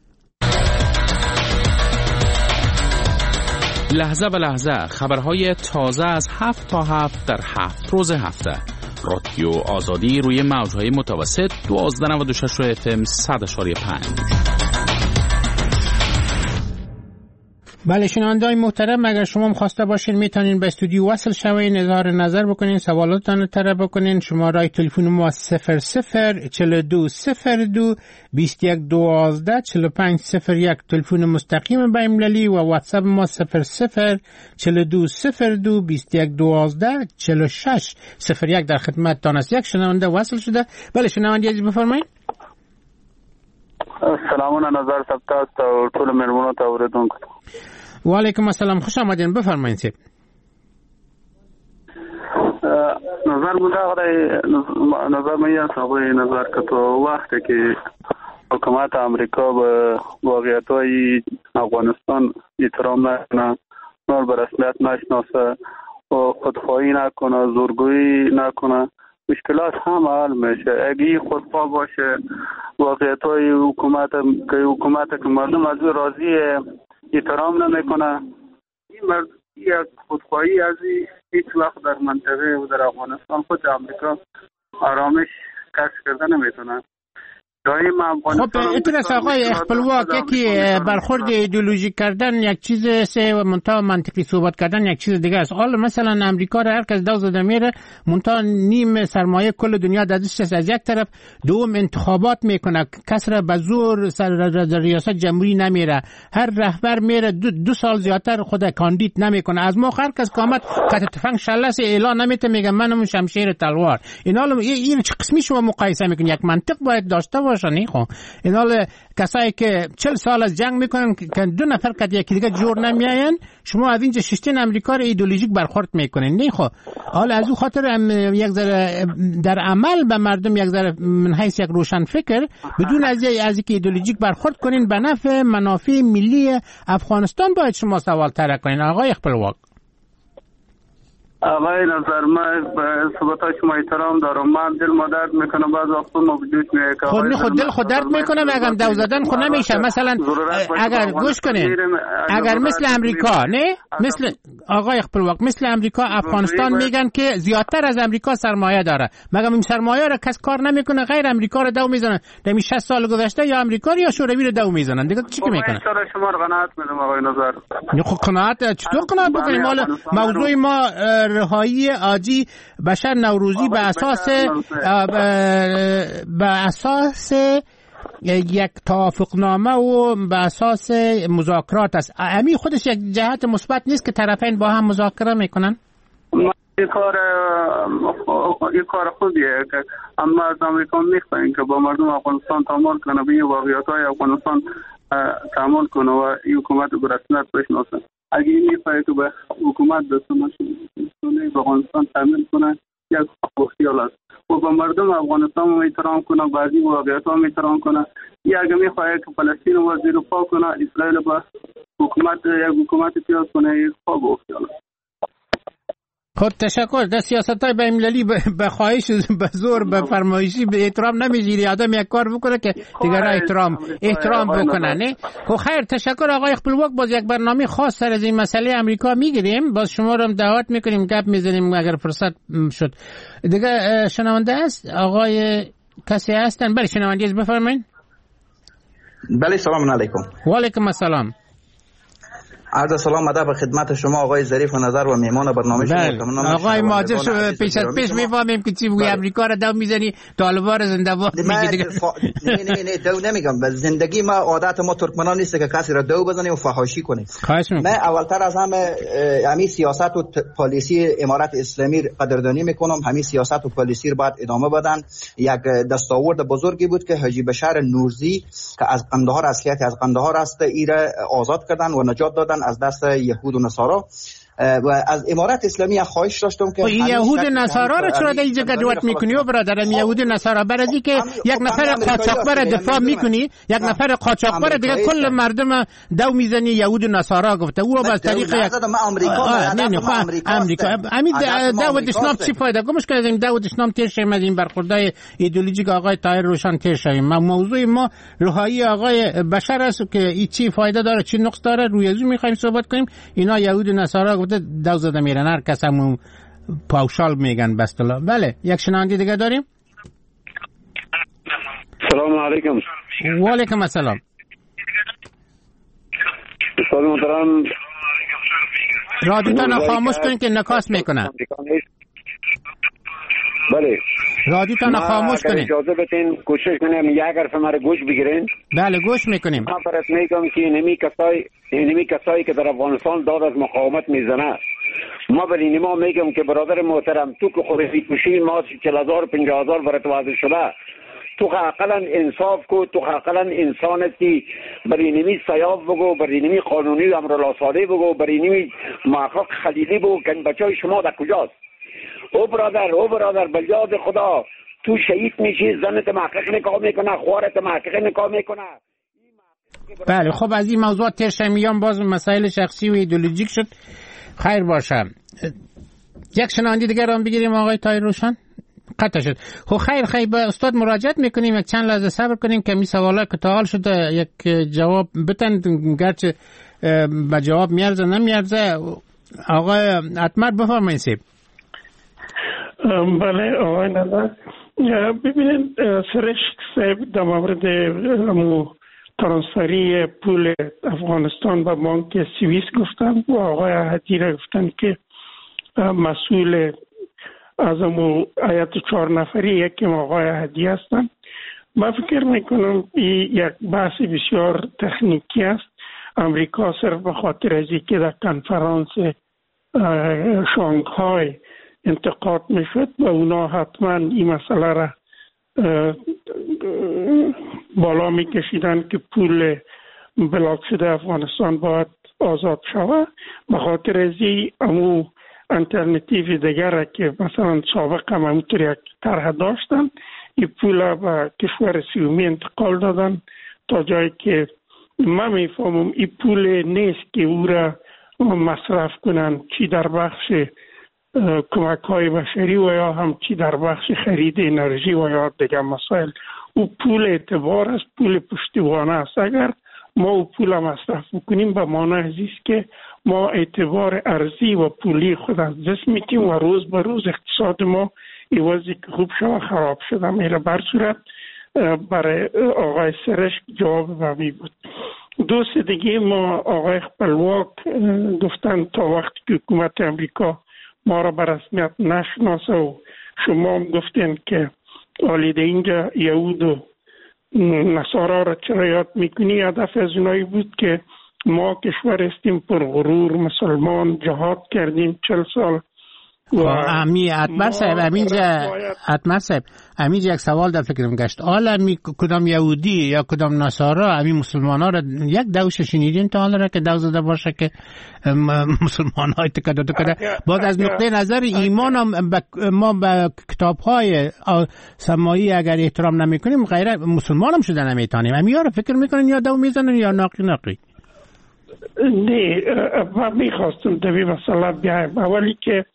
لحظه به لحظه خبرهای تازه از هفت تا هفت در هفت روز هفته. رادیو آزادی روی موجهای متوسط دوازده نود و شش اف ام صد و پنج. بله شنونده‌های محترم، اگر شما خواسته باشین میتونین به استودیو وصل شوین، اظهار نظر بکنین، سوالاتتان رو طرح بکنین. شماره تلفن ما صفر صفر چهل و دو صفر دو بیست و یک دوازده چهل و پنج صفر یک، تلفن مستقیم بین المللی، و واتساپ ما صفر صفر چهل و دو صفر دو بیست و یک دوازده چهل و شش صفر یک در خدمتتان است. یک شنونده وصل شده. بله شنونده عزیز بفرمایید. سلامونه نظر ثبت است او ټول مېرمنو ته اوریدونکو. و علیکم السلام، خوش آمدین، بفرمایید. سید نظر بوده غره نظر مې صاحبې نظر کتو وخت کې حکومت آمریکا به واقعیت‌های افغانستان احترام نکنه، نور به رسمیت نشناسه و خودخواهی نکنه، زورگویی نکنه، مشکلات هم حل میشه. اگه خودخواه باشه واقعیت‌های حکومت که حکومت که مردم از راضی احترام نمیکنه، این مرد یک خودخواهی از هیچ وقت در منطقه و در افغانستان خود امریکا آرامش کسب کرده نمیتونه. خب اترس آقای اخپلواک، یکی برخورد ایدئولوژی کردن یک چیز سه و منتها منطقی صحبت کردن یک چیز دیگه است. حالا مثلا امریکا را هر کس دو زده میره، منتها نیم سرمایه کل دنیا دستش است. از یک طرف دوم انتخابات میکنه، کس را به زور سر ریاست جمهوری نمیره، هر رهبر میره دو, دو سال زیادتر خود کاندید نمیکنه. از ما هر کس قامت کت تفنگ شلس اعلان نمیته، میگه منم شمشیر تلوار. این حالا این چه قسمی شما مقایسه میکنید؟ یک منطق باید داشته باشه. خب این حال کسایی که چل سال از جنگ میکنن که دو نفر که یکی دیگه جور نمیاین، شما از اینجا ششتین امریکا رو ایدئولوژیک برخورد میکنین. نه خب حالا از او خاطر یک ذره در عمل به مردم یک ذره من حیث یک روشن فکر بدون از از اینکه ایدئولوژیک برخورد کنین به نفع منافع ملی افغانستان باید شما سوال طرح کنین. آقای اخپلواک آقای نظر من به ثبات شما احترام دارم، من دل ما درد میکنه بعض وقتا موجود میگه که خود خود دل خود درد میکنه، اگر دو زدن خود نمیشه. مثلا اگر گوش کنین، اگر مثل امریکا نه مثل آقای اخپلواک مثل امریکا افغانستان میگن که زیادتر از امریکا سرمایه داره، مگر این سرمایه را کس کار نمیکنه، غیر امریکا رو دو میزنن. در شصت سال گذشته یا امریکا یا شوروی رو دو میزنن دیگه. چی میکنن؟ ان شما رو قناعت میدم آقای نظر. خب قناعت چطور قناعت بکنیم؟ حالا موضوع ما رهایی آجی بشر نوروزی به اساس به اساس یک توافقنامه و به اساس مذاکرات است. امی خودش یک جهت مثبت نیست که طرفین با هم مذاکره میکنن؟ این کار این کار خوبیه که اما از امریکا میخواین که با مردم افغانستان تعامل کنه، به واقعیت‌های افغانستان تعامل کنه و این حکومت به رسمیت بشناسه. اگه این میخواه که به حکومت دستماشونه به افغانستان تعمیل کنه، یک اختیار است و به مردم افغانستان هم احترام کنه، بعضی واقعیت هم احترام کنه. یا اگه میخواه که فلسطین رو زیر پا کنه، اسرائیل به حکومت یک حکومت پیاز کنه، یک خواب اختیار است. خود تشکر. در سیاست های بین‌المللی به خواهش به زور به فرمایشی به احترام نمیگیری. آدم یک کار بکنه که دیگران احترام احترام بکنن. نه خب خیر، تشکر آقای اخپلواک. باز یک برنامه خاص سر از این مسئله امریکا میگیریم، باز شما رو هم دعوت میکنیم گپ میزنیم اگر فرصت شد. دیگه شنونده است آقای کسی هستن؟ بله شنونده است، بفرمایید. بله سلام علیکم. و علیکم السلام. عرض سلام ادب به خدمت شما آقای ظریف و نظر و میهمان برنامه شما. آقای ماجر پیش از پیش میفهمیم که چی بگوی امریکا را دو میزنی، طالبان زنده باد میگی دیگه. نه نه نه دو نمیگم، به زندگی ما عادت ما ترکمنان نیست که کسی را دو بزنیم و فحاشی کنیم. من اولتر از همه همین سیاست و پالیسی امارت اسلامی قدردانی میکنم. همین سیاست و پالیسی رو باید ادامه بدن. یک دستاورد بزرگی بود که حاجی بشار نورزی که از قندهار اصلیت از قندهار است ایره آزاد کردن و نجات دادن از دست یهود و نصارا. و از امارت اسلامی خواهش داشتم که یهود نصارا رو چرا در اینجا گدوات میکنی و برادرم؟ یهود نصارا برای که یک نفر قاچاقبر دفاع میکنی، یک نفر قاچاقبر دیگه کل مردم دو میزنی یهود نصارا گفته او رو از طریق یک نه نه امریکا امید داود اسلام چی فایده؟ گمش کردیم داود اسلام تیر شیم از این برخوردهای ایدئولوژیک آقای طاهر روشن تیر شیم. موضوع ما رهایی آقای بشر است که این چی فایده داره چی نقص داره، روی ازو میخوایم صحبت کنیم. اینا یهود نصارا دو زده میرن، هر کس همون پاوشال میگن بستلا. بله یک شنونده دیگه داریم. سلام علیکم. و علیکم السلام. استاد محترم رادیوتان رو خاموش کنید که نکاس میکنن. بله رادیوتان رو خاموش کنید. اجازه بدین کوشش کنیم یک حرف مرا گوش بگیرین. بله گوش میکنیم. من فرض میکنم که اینمی کسایی اینمی کسایی که در افغانستان داد از مقاومت میزنه، ما به این ما میگم که برادر محترم تو که خودی پوشی ما چهل هزار پنجاه هزار برات واضح شده، تو حقاً انصاف کو، تو حقاً انسانیتی برای نمی سیاف بگو، برای نمی قانونی امرالله صالح بگو، برای نمی محقق خلیلی بگو که بچهای شما در کجاست؟ او برادر او برادر بلیاد خدا تو شهید میشی، زنت محقق نکاح میکنه، خوارت محقق نکاح میکنه. بله خب از این موضوعات ترشمیان باز مسائل شخصی و ایدئولوژیک شد. خیر باشه. یک شنونده دیگر هم بگیریم آقای طاهر روشن. قطع شد. خب خیر خیر به استاد مراجعت میکنیم، یک چند لحظه صبر کنیم که می سوالا که تا حال شده یک جواب بتن، گرچه به جواب میارزه نمیارزه. آقای اتمر بفرمایید. سیب بله آقای نظر ببینید سرشک صاحب در مورد ترانسفری پول افغانستان و بانک سوئیس گفتن و آقای احدی را گفتن که مسئول از امو آیت چهار نفری یکی آقای احدی هستن. من فکر میکنم این یک بحث بسیار تکنیکی است. امریکا صرف به خاطر از اینکه در کنفرانس شانگهای انتقاد میشد و اونا حتما این مسئله را بالا میکشیدن که پول بلاک شده افغانستان باید آزاد شود. به خاطر از این امو انترنتیو دیگر که مثلا سابق هم همونطور یک طرح داشتن، این پول به کشور سومی انتقال دادن تا جایی که من میفهمم این پول نیست که او را مصرف کنن، چی در بخش کمک های بشری و یا هم چی در بخش خرید انرژی و یا دیگر مسائل. او پول اعتبار است، پول پشتیبانه است. اگر ما او پول مصرف بکنیم به معنی است که ما اعتبار ارزی و پولی خود از دست میدیم و روز به روز اقتصاد ما ایوازی که خوب شد خراب شده. میره بر صورت برای آقای سرش جواب بمی بود. دوست دیگه ما آقای خپلواک گفتن تا وقتی که حکومت امریکا ما را به رسمیت نشناسه و شما هم گفتین که آلیده اینجا یهود و نصارا را چرا یاد میکنی. هدف از اونایی بود که ما کشور استیم پر غرور، مسلمان، جهاد کردیم چل سال. امی اتمر صاحب امینجا اتمر صاحب امینجا یک سوال در فکرم گشت. حالا می کدام یهودی یا کدام نصارا امی مسلمان ها را یک دوش شنیدین تا حالا را که دو زده باشه که مسلمان های تکده تکده باید از نقطه نظر ایمان هم ما به کتاب های سمایی اگر احترام نمی کنیم غیر مسلمان هم شده نمیتانیم. امی ها را فکر میکنن یا دو میزنن یا ناقی ناقی. نه من میخواستم دوی مسئله بیایم. اولی که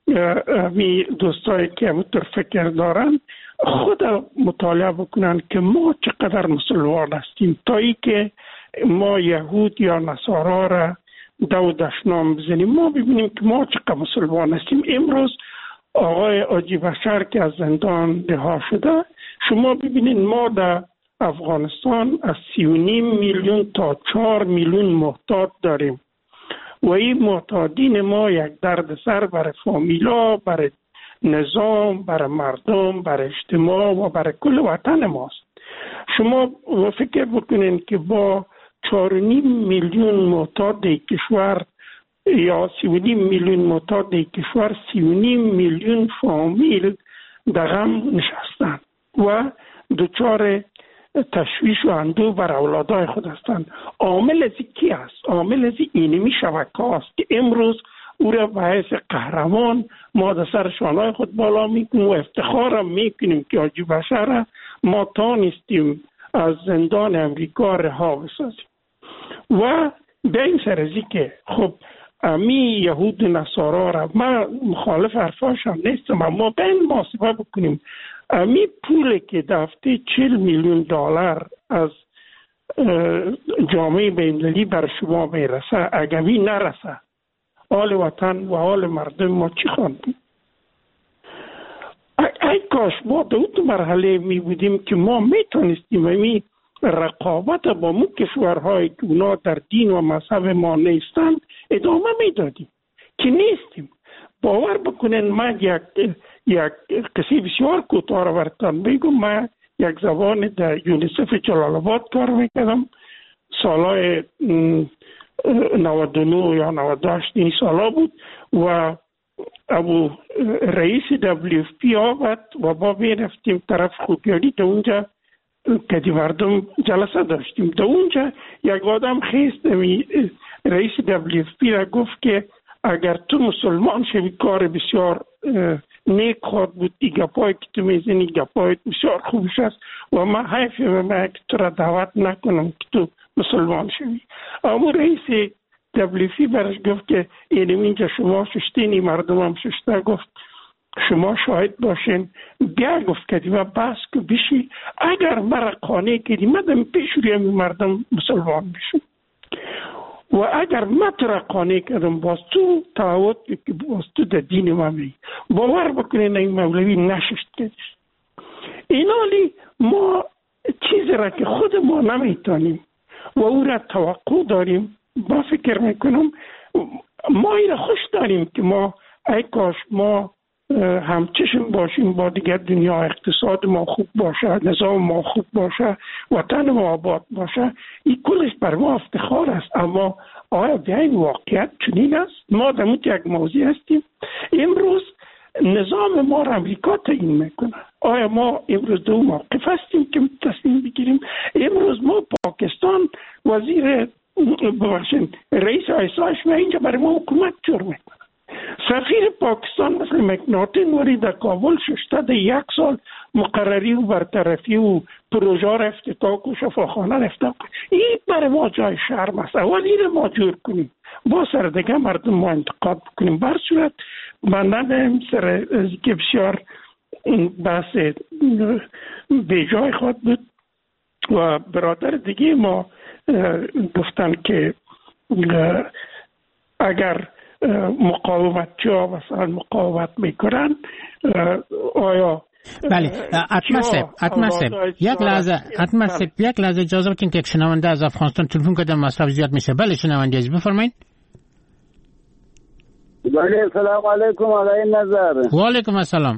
می دوستایی که همونطور فکر دارن خود مطالعه بکنن که ما چقدر مسلمان هستیم تا ای که ما یهود یا نصارا را دو دشنام بزنیم. ما ببینیم که ما چقدر مسلمان هستیم. امروز آقای آجی بشر که از زندان رها شده، شما ببینید ما در افغانستان از سی و نیم میلیون تا چهار میلیون محتاج داریم و این محتاجین ما یک درد سر برای فامیلا، برای نظام، برای مردم، برای اجتماع و برای کل وطن ماست. شما فکر بکنین که با چهار و نیم میلیون محتاج کشور یا سی و نیم میلیون محتاج کشور، سی و نیم میلیون فامیل در غم نشستن و دوچار تشویش و اندوه بر اولادای خود هستند. عامل از کی است؟ عامل از اینمی شبکه است که امروز او را به حیث قهرمان ما در سر شانهای خود بالا میکنیم و افتخارم میکنیم که حاجی بشر ما تانستیم از زندان امریکا رها بسازیم. و به این سرزی که خب امی یهود نصارا را من مخالف حرفاشم نیستم، اما به این محاسبه بکنیم امی پول که دفته چهل میلیون دلار از جامعه بین‌المللی بر شما میرسه، اگمی نرسه حال وطن و حال مردم ما چی خواندیم؟ ای کاش ما در اون مرحله می بودیم که ما میتونستیم امی رقابت با مو کشورهای که اونا در دین و مذهب ما نیستند ادامه میدادیم که نیستیم. باور بکنین من یک یک قصه بسیار کوتاه را براتون بگم. من یک زبان در یونیسف جلال آباد کار میکردم سالهای نود و نه یا نود و هشت این سالا بود و ابو رئیس دبلیو اف پی آمد و ما میرفتیم طرف خوکیاری در اونجا که مردم جلسه داشتیم. در اونجا یک آدم خیست رئیس دبلیو اف پی را گفت که اگر تو مسلمان شوی کار بسیار نیک خود بود، ای گپایی که تو میزنی گپای بسیار خوبش است و من حیف من که تو را دعوت نکنم که تو مسلمان شوی. اما رئیس دبلیو اف پی برش گفت که اینم اینجا شما ششتینی مردم هم ششته، گفت شما شاهد باشین. بیا گفت که دیگه بس که بشی اگر مرا قانع کردی مدام پیش روی مردم مسلمان بشم و اگر من تو را قانع کردم باز تو تعهد که باز تو در دین ما می باور بکنین این مولوی نششت کردش. اینالی ما چیزی را که خود ما نمیتونیم و او را توقع داریم، با فکر میکنم ما این را خوش داریم که ما ای کاش ما هم چشم باشیم با دیگر دنیا، اقتصاد ما خوب باشه، نظام ما خوب باشه، وطن ما آباد باشه. این کلش بر ما افتخار است. اما آیا به این واقعیت چنین است؟ ما در یک موضوع هستیم. امروز نظام ما را امریکا تعیین میکنه. آیا ما امروز دو موقف هستیم که تصمیم بگیریم؟ امروز ما پاکستان وزیر ببخشید رئیس آیسایش و اینجا برای ما حکومت جور میکنه. سفیر پاکستان مثل مکناتین وری در کابل ششته در یک سال مقرری و برطرفی و پروژه را افتتاح و شفاخانه را افتتاح کنیم. این برای ما جای شرم است. اول این ما جور کنیم با سر دیگه مردم ما انتقاد بکنیم. بر صورت من نداریم سر که بسیار بحث به جای خود بود و برادر دیگه ما گفتن که اگر مقاومتچی ها مثلا مقاومت میکنن آیا بله اتمسب اتمسب یک لحظه اتمسب یک لحظه اجازه بدین که یک شنونده از افغانستان تلفن کرده مصرف زیاد میشه. بله شنونده عزیز بفرمایید. بله سلام علیکم آقای نظر. و علیکم السلام.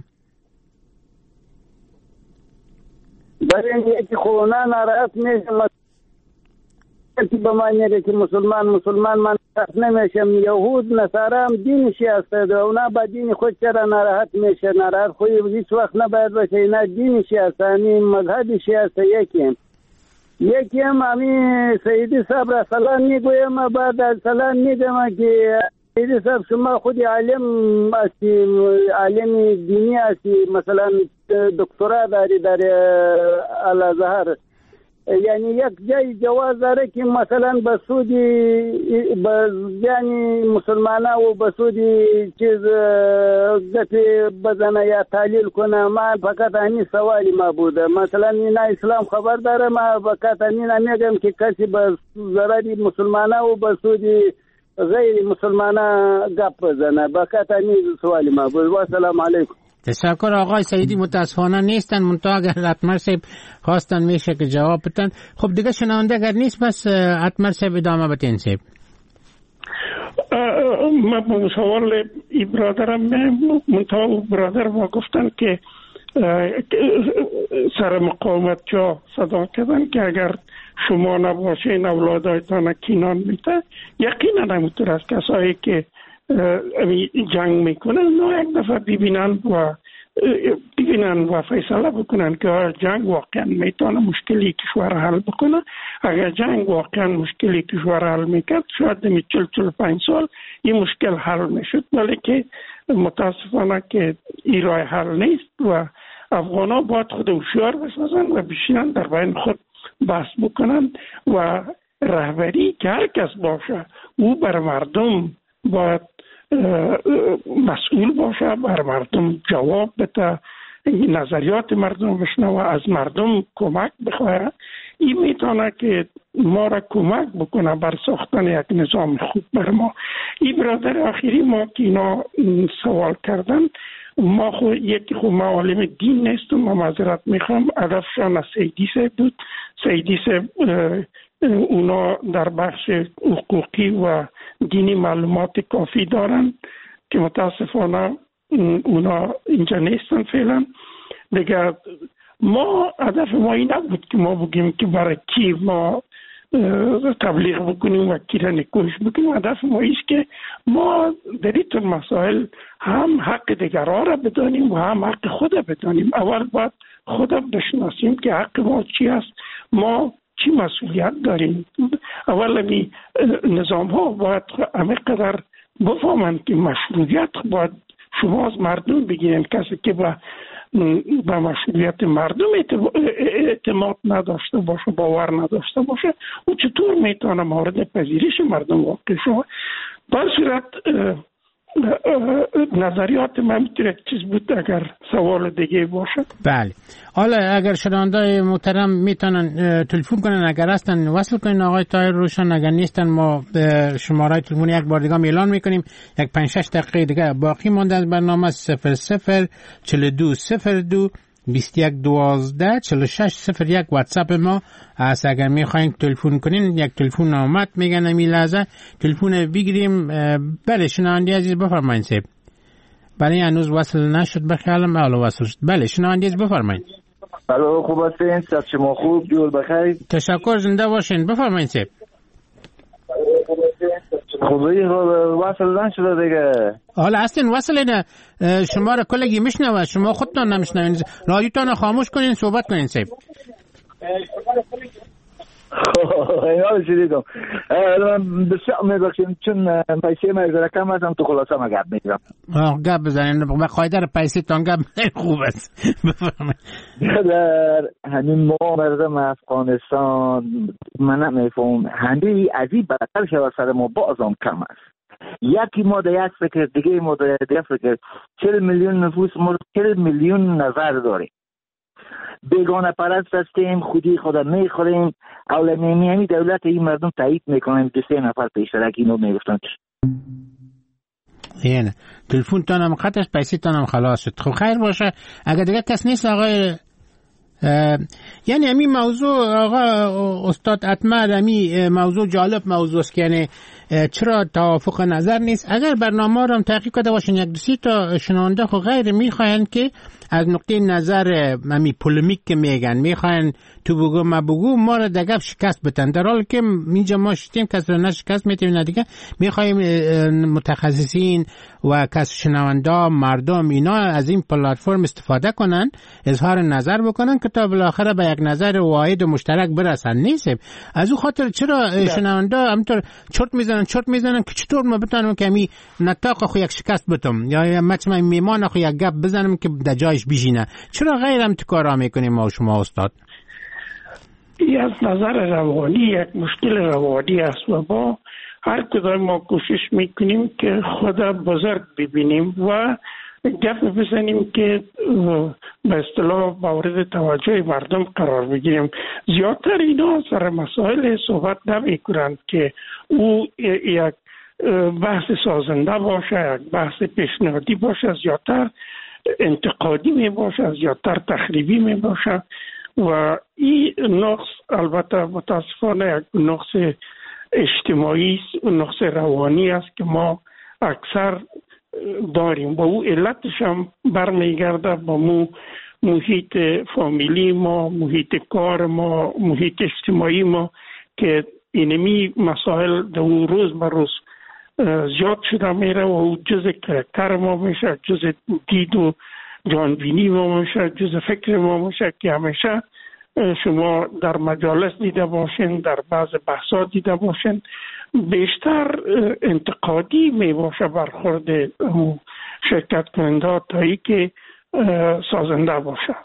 بله یکی خونا ناراحت میشه که به معنی که مسلمان مسلمان من نمیشم. یهود نصارا هم دینشی هستند و اونا با دین خود چرا ناراحت میشه؟ ناراحت خوی هیچ وقت نباید باشه. اینا دینشی هستند، مذهبشی هست. یکی یکی هم همین سیدی صاحب را سلام میگویم، بعد از سلام میگم که سیدی صاحب شما خود عالم هستی، عالم دینی هستی، مثلا دکترا داری در الازهر، یعنی یک جای جواز داره که مثلا به سودی یعنی مسلمانه و به سودی چیز گپی بزنه یا تحلیل کنه. من فقط همین سوالی ما بوده. مثلا این اسلام خبر داره، ما فقط همین میگم که کسی به ضرری مسلمانه و به سودی غیر مسلمانه گپ بزنه. فقط همین سوالی ما بود. و سلام علیکم. تشکر آقای سعیدی. متاسفانه نیستن، منتها اگر اتمر صاحب خواستن میشه که جواب بدن. خب دیگه شنونده اگر نیست بس اتمر صاحب ادامه بدین صاحب. من به سوال ای برادرم منتها برادر ما گفتن که سر مقاومت جا صدا کردن که اگر شما نباشین اولادایتان کینان میته. یقینا همونطور است. کسایی که جنگ میکنن نه یک دفعه ببینن و ببینن و فیصله بکنن که جنگ واقعا میتونه مشکلی کشور حل بکنه. اگر جنگ واقعا مشکلی کشور حل میکرد شاید دمی چل چل پنج سال این مشکل حل میشد، ولی که متاسفانه که این راه حل نیست و افغان ها باید خود هوشیار بسازن و بشینن در بین خود بحث بکنن و رهبری که هر کس باشه او بر مردم باید مسئول باشه، بر مردم جواب بده، نظریات مردم بشنوه، از مردم کمک بخواه. این میتونه که ما را کمک بکنه بر ساختن یک نظام خوب بر ما. این برادر آخری ما که اینا سوال کردن، ما خود یکی خود معالم دین نیستم، ما معذرت میخوام. هدفشان از سیدی صاحب بود. سیدی صاحب اونا در بخش حقوقی و دینی معلومات کافی دارن که متاسفانه اونا اینجا نیستن فعلا. دیگه ما هدف ما این نبود که ما بگیم که برای کی ما تبلیغ بکنیم و کی را نکوش بکنیم. هدف ما ایست که ما در این مسائل هم حق دیگرها را بدانیم و هم حق خود بدانیم. اول باید خود بشناسیم که حق ما چی است، ما چی مسئولیت داریم. اول می نظام ها باید همه قدر بفهمند که مشروعیت باید شما از مردم بگیریم. کسی که با به مشروعیت مردم اعتماد نداشته باشه، باور نداشته باشه، او چطور میتونه مورد پذیرش مردم واقع شود؟ در صورت نظریات من میتونه چیز بود. اگر سوال دیگه باشه. بله، حالا اگر شنوندای محترم میتونن تلفن کنن، اگر هستن وصل کنین آقای طاهر روشن، اگر نیستن ما شماره تلفن یک بار دیگه اعلان میکنیم. یک پنج شش دقیقه دیگه باقی مونده از برنامه. صفر صفر چهل و دو صفر دو بیست و یک دوازده چهل و شش صفر یک واتساپ ما است. اگر میخواین تلفن کنین، یک تلفن آمد میگن امی لحظه تلفن بگیریم. بله شنونده عزیز بفرمایید صاحب. برای هنوز وصل نشد بخیالم حالا وصل شد. بله شنونده عزیز بفرمایید. الو خوب هستین؟ صحت شما خوب؟ جور بخیر. تشکر، زنده باشین. بفرمایید صاحب. خوبی وصل نشده دیگه. حالا هستین وصل نه شما را کلگی میشنوه، شما خودتان نمیشنوین. رادیوتان خاموش کنین صحبت کنین صاحب. اینا رو شدیدم. بسیار میبخشیم چون پیسه ما اگر کم هستم تو خلاصه ما گپ میگم. گپ بزنین به قاعده پیسه تان گپ خوب است. در همین ما مردم افغانستان من نمیفهم هندی عجیب بدتر شود سر ما بازم کم است. یکی ما در یک فکر دیگه ما در یک فکر چهل میلیون نفوس ما چهل میلیون نظر داریم. بیگانه پرست هستیم، خودی خدا میخوریم. اولا میمی دولت این مردم تایید میکنن که سه نفر پیشترک اینو میگفتن. یعنی تلفن تانم قطعش پیسی تانم خلاص شد. خب خیر باشه. اگر دیگه کس نیست آقای یعنی همین موضوع آقا استاد اتمر، همین موضوع جالب موضوع است که یعنی چرا توافق نظر نیست. اگر برنامه رو هم تحقیق کرده باشین یک دو سی تا شنونده خو غیر میخواین که از نقطه نظر همین پولمیک که میگن میخواین تو بگو ما بگو ما رو دگب شکست بتن، در حالی که اینجا ما شدیم کس رو نشکست میتونیم ندیگه. میخوایم متخصصین و کس شنونده مردم اینا از این پلتفرم استفاده کنن، اظهار نظر بکنن که تا بالاخره به یک نظر واحد و مشترک برسن. نیست از او خاطر چرا شنونده همینطور چرت میزنن چرت میزنن که چطور ما بتونم که می نطاق خو یک شکست بتم یا مثلا میمان خو یک گپ بزنم که در جایش بشینه. چرا غیر هم تو کارا میکنیم ما شما استاد؟ این از نظر روانی یک مشکل روانی است و با هر کدام ما کوشش میکنیم که خدا بزرگ ببینیم و گپ بزنیم که به اصطلاح مورد توجه مردم قرار بگیریم. زیادتر اینا سر مسائل صحبت نمی کنند که او یک بحث سازنده باشه، یک بحث پیشنهادی باشه، زیادتر انتقادی می باشه، زیادتر تخریبی می باشه و این نقص البته متاسفانه یک نقص اجتماعی است، نقص روانی است که ما اکثر داریم. با او علتش هم برمیگرده با مو محیط فامیلی ما، محیط کار ما، محیط اجتماعی ما که اینمی مسائل در اون روز به روز زیاد شده میره و او جز کرکتر ما میشه، جز دید و جانبینی ما میشه، جز فکر ما میشه که همیشه شما در مجالس دیده باشین، در بعض بحثات دیده باشین، بیشتر انتقادی می باشه برخورد شرکت کننده تا ای که سازنده باشه.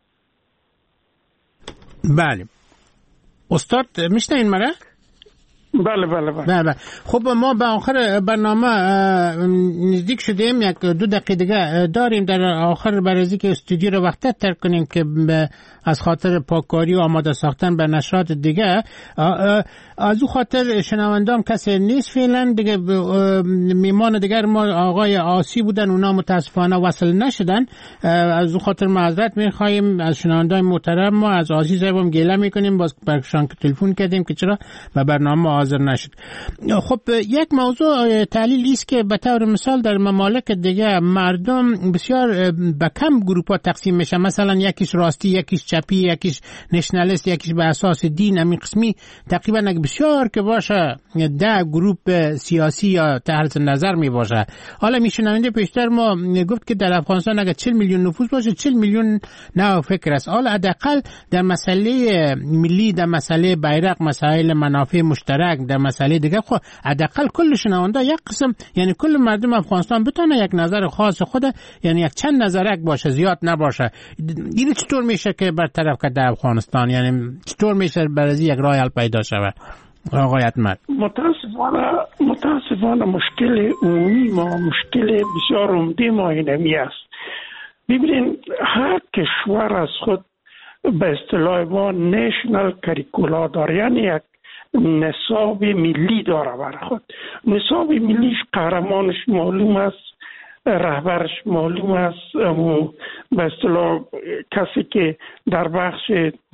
بله استاد میشنین مرا؟ بله بله بله. بله. خب ما به آخر برنامه نزدیک شدیم، یک دو دقیقه دیگه داریم در آخر برای که استودیو رو وقت تر کنیم که از خاطر پاککاری و آماده ساختن به نشرات دیگه. از او خاطر شنوندام کسی نیست فعلا دیگه. میمان دیگر ما آقای آسی بودن، اونا متاسفانه وصل نشدن. از او خاطر معذرت میخوایم از شنوندای محترم. ما از آسی صاحبم گله میکنیم، باز برشان که تلفن کردیم که چرا به برنامه حاضر نشد. خب یک موضوع تحلیل است که به طور مثال در ممالک دیگه مردم بسیار به کم گروه ها تقسیم میشه، مثلا یکیش راستی، یکیش چپی، یکیش نشنالیست، یکیش به اساس دین. همین قسمی تقریبا اگه بسیار که باشه ده گروه سیاسی یا طرز نظر می باشه. حالا میشنونده پیشتر ما گفت که در افغانستان اگه چهل میلیون نفوس باشه، چهل میلیون نه فکر است. حالا حداقل در مسئله ملی، در مسئله بیرق، مسائل منافع مشترک، در مسئله دیگه خب حداقل کل شنونده یک قسم، یعنی کل مردم افغانستان بتونه یک نظر خاص خود، یعنی یک چند نظرک باشه، زیاد نباشه. این چطور میشه که برطرف کرد در افغانستان؟ یعنی چطور میشه برای یک راه حل پیدا شود آقای اتمر؟ متاسفانه متاسفانه مشکل عمومی ما، مشکل بسیار عمده ما اینمی است. ببینید هر کشور از خود به اصطلاح ما نیشنل کریکولا داره، یعنی یک نصاب ملی داره برای خود. نصاب ملیش قهرمانش معلوم است، رهبرش معلوم است، به اصطلاح کسی که در بخش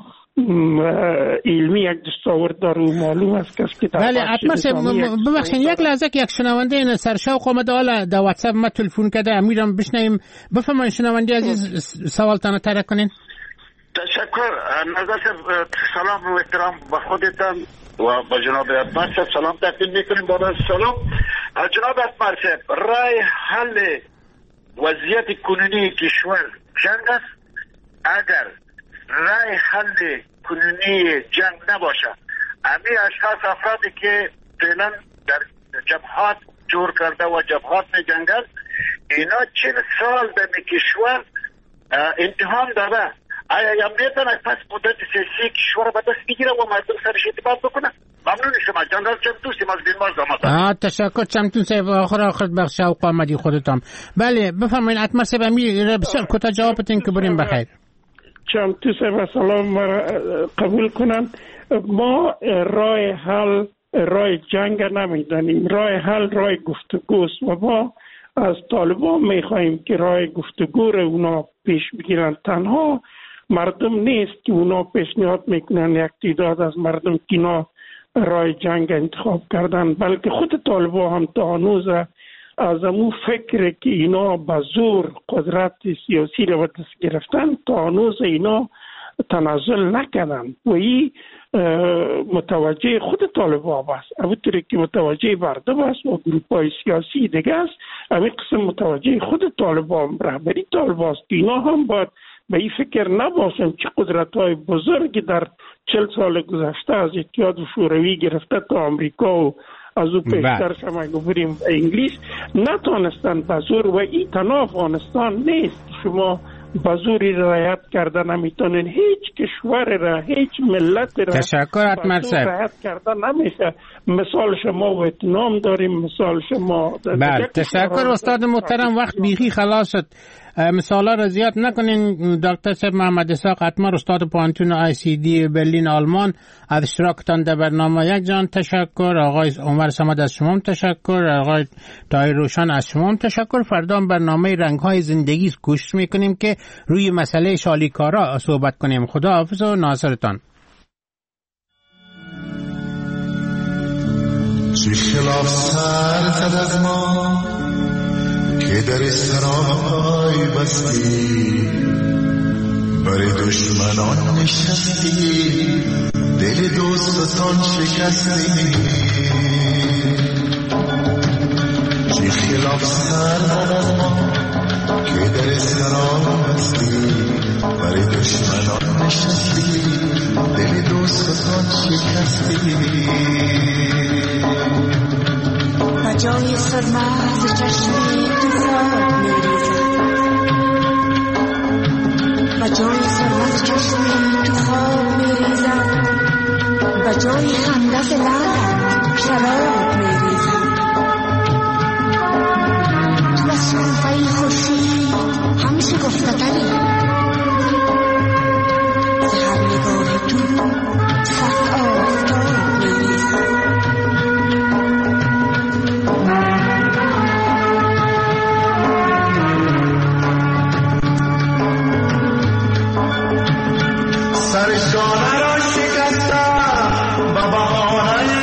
علمی یک دستاورد داره معلوم است، کسی که در بله. بخش ببخشید یک لحظه که یک شنونده این سرشوق آمده حالا در واتساپ ما تلفن کرده، امیرم بشنویم. بفرمایید شنونده عزیز سوالتان طرح کنین. تشکر. نظر سلام و احترام به خودتان و به جناب اتمر صاحب سلام تقدیم میکنیم. با سلام جناب اتمر صاحب، رای حل وضعیت کنونی کشور جنگ است. اگر رای حل کنونی جنگ نباشه، امی اشخاص افرادی که فعلا در جبهات جور کرده و جبهات می جنگند، اینا چل سال در کشور امتحان داده. آیا یا میتونه پس مدت سیاسی کشور به دست بگیره و مردم سرش اعتبار بکنه؟ ممنون شما. جنرال چمتوسی از بیمار زمان. آه تشکر چمتون صاحب. آخر آخر بخش شوق آمدی خودتان. بله بفرمایید اتمر صاحب، امیر بسیار کوتاه جوابتون که بریم بخیر. چمتو صاحب سلام قبول کنن. ما رای حل رای جنگ نمیدانیم، رای حل رای گفتگوست و ما از طالبان میخواهیم که رای گفتگو رو اونا پیش بگیرن. تنها مردم نیست که اونا پیشنهاد میکنن، یک تعداد از مردم که اینا رای جنگ انتخاب کردن، بلکه خود طالبان هم تا هنوز از امو فکر که اینا به زور قدرت سیاسی رو دست گرفتن تا هنوز اینا تنازل نکنن و این متوجه خود طالبان است. همونطوری که متوجه مردم است و گروه‌های سیاسی دیگه است، همین قسم متوجه خود طالبان، رهبری طالبان است که اینا هم باید به این فکر نباشن که قدرت‌های بزرگی در چل سال گذشته از اتحاد شوروی گرفته تا آمریکا و از او پیشتر شما گفتیم انگلیس نتونستن به زور، و این تنها افغانستان نیست که شما به زوری رعایت کردن نمیتونین. هیچ کشور را، هیچ ملت را تشکر اتمر صاحب رعایت کردن نمیشه. مثال شما ویتنام داریم، مثال شما بله. تشکر استاد محترم. وقت بیخی خلاص شد، مثالا را زیاد نکنین. دکتر صاحب محمد اسحاق اتمر، استاد پانتون آی سی دی برلین آلمان، از اشتراکتان در برنامه یک جان تشکر. آقای عمر صمد از شما تشکر. آقای طاهر روشن از شما تشکر. فردا برنامه رنگ‌های زندگی کوشش میکنیم که روی مسئله شالیکارا صحبت کنیم. خدا حافظ و ناصرتان. چه خلاف سر زد از ما که در سرای بستی، برای دشمنان نشستی، دل دوستان شکستی. چه خلاف سر زد از ما که در سرای بستی، برای دشمنان نشستی، دل دوستان شکستی. و جای سرماز چشمی تو خواب میریزد، و جای سرماز چشمی تو خواب میریزد، و جای خنده لعل زمانه را شکستم به بهانه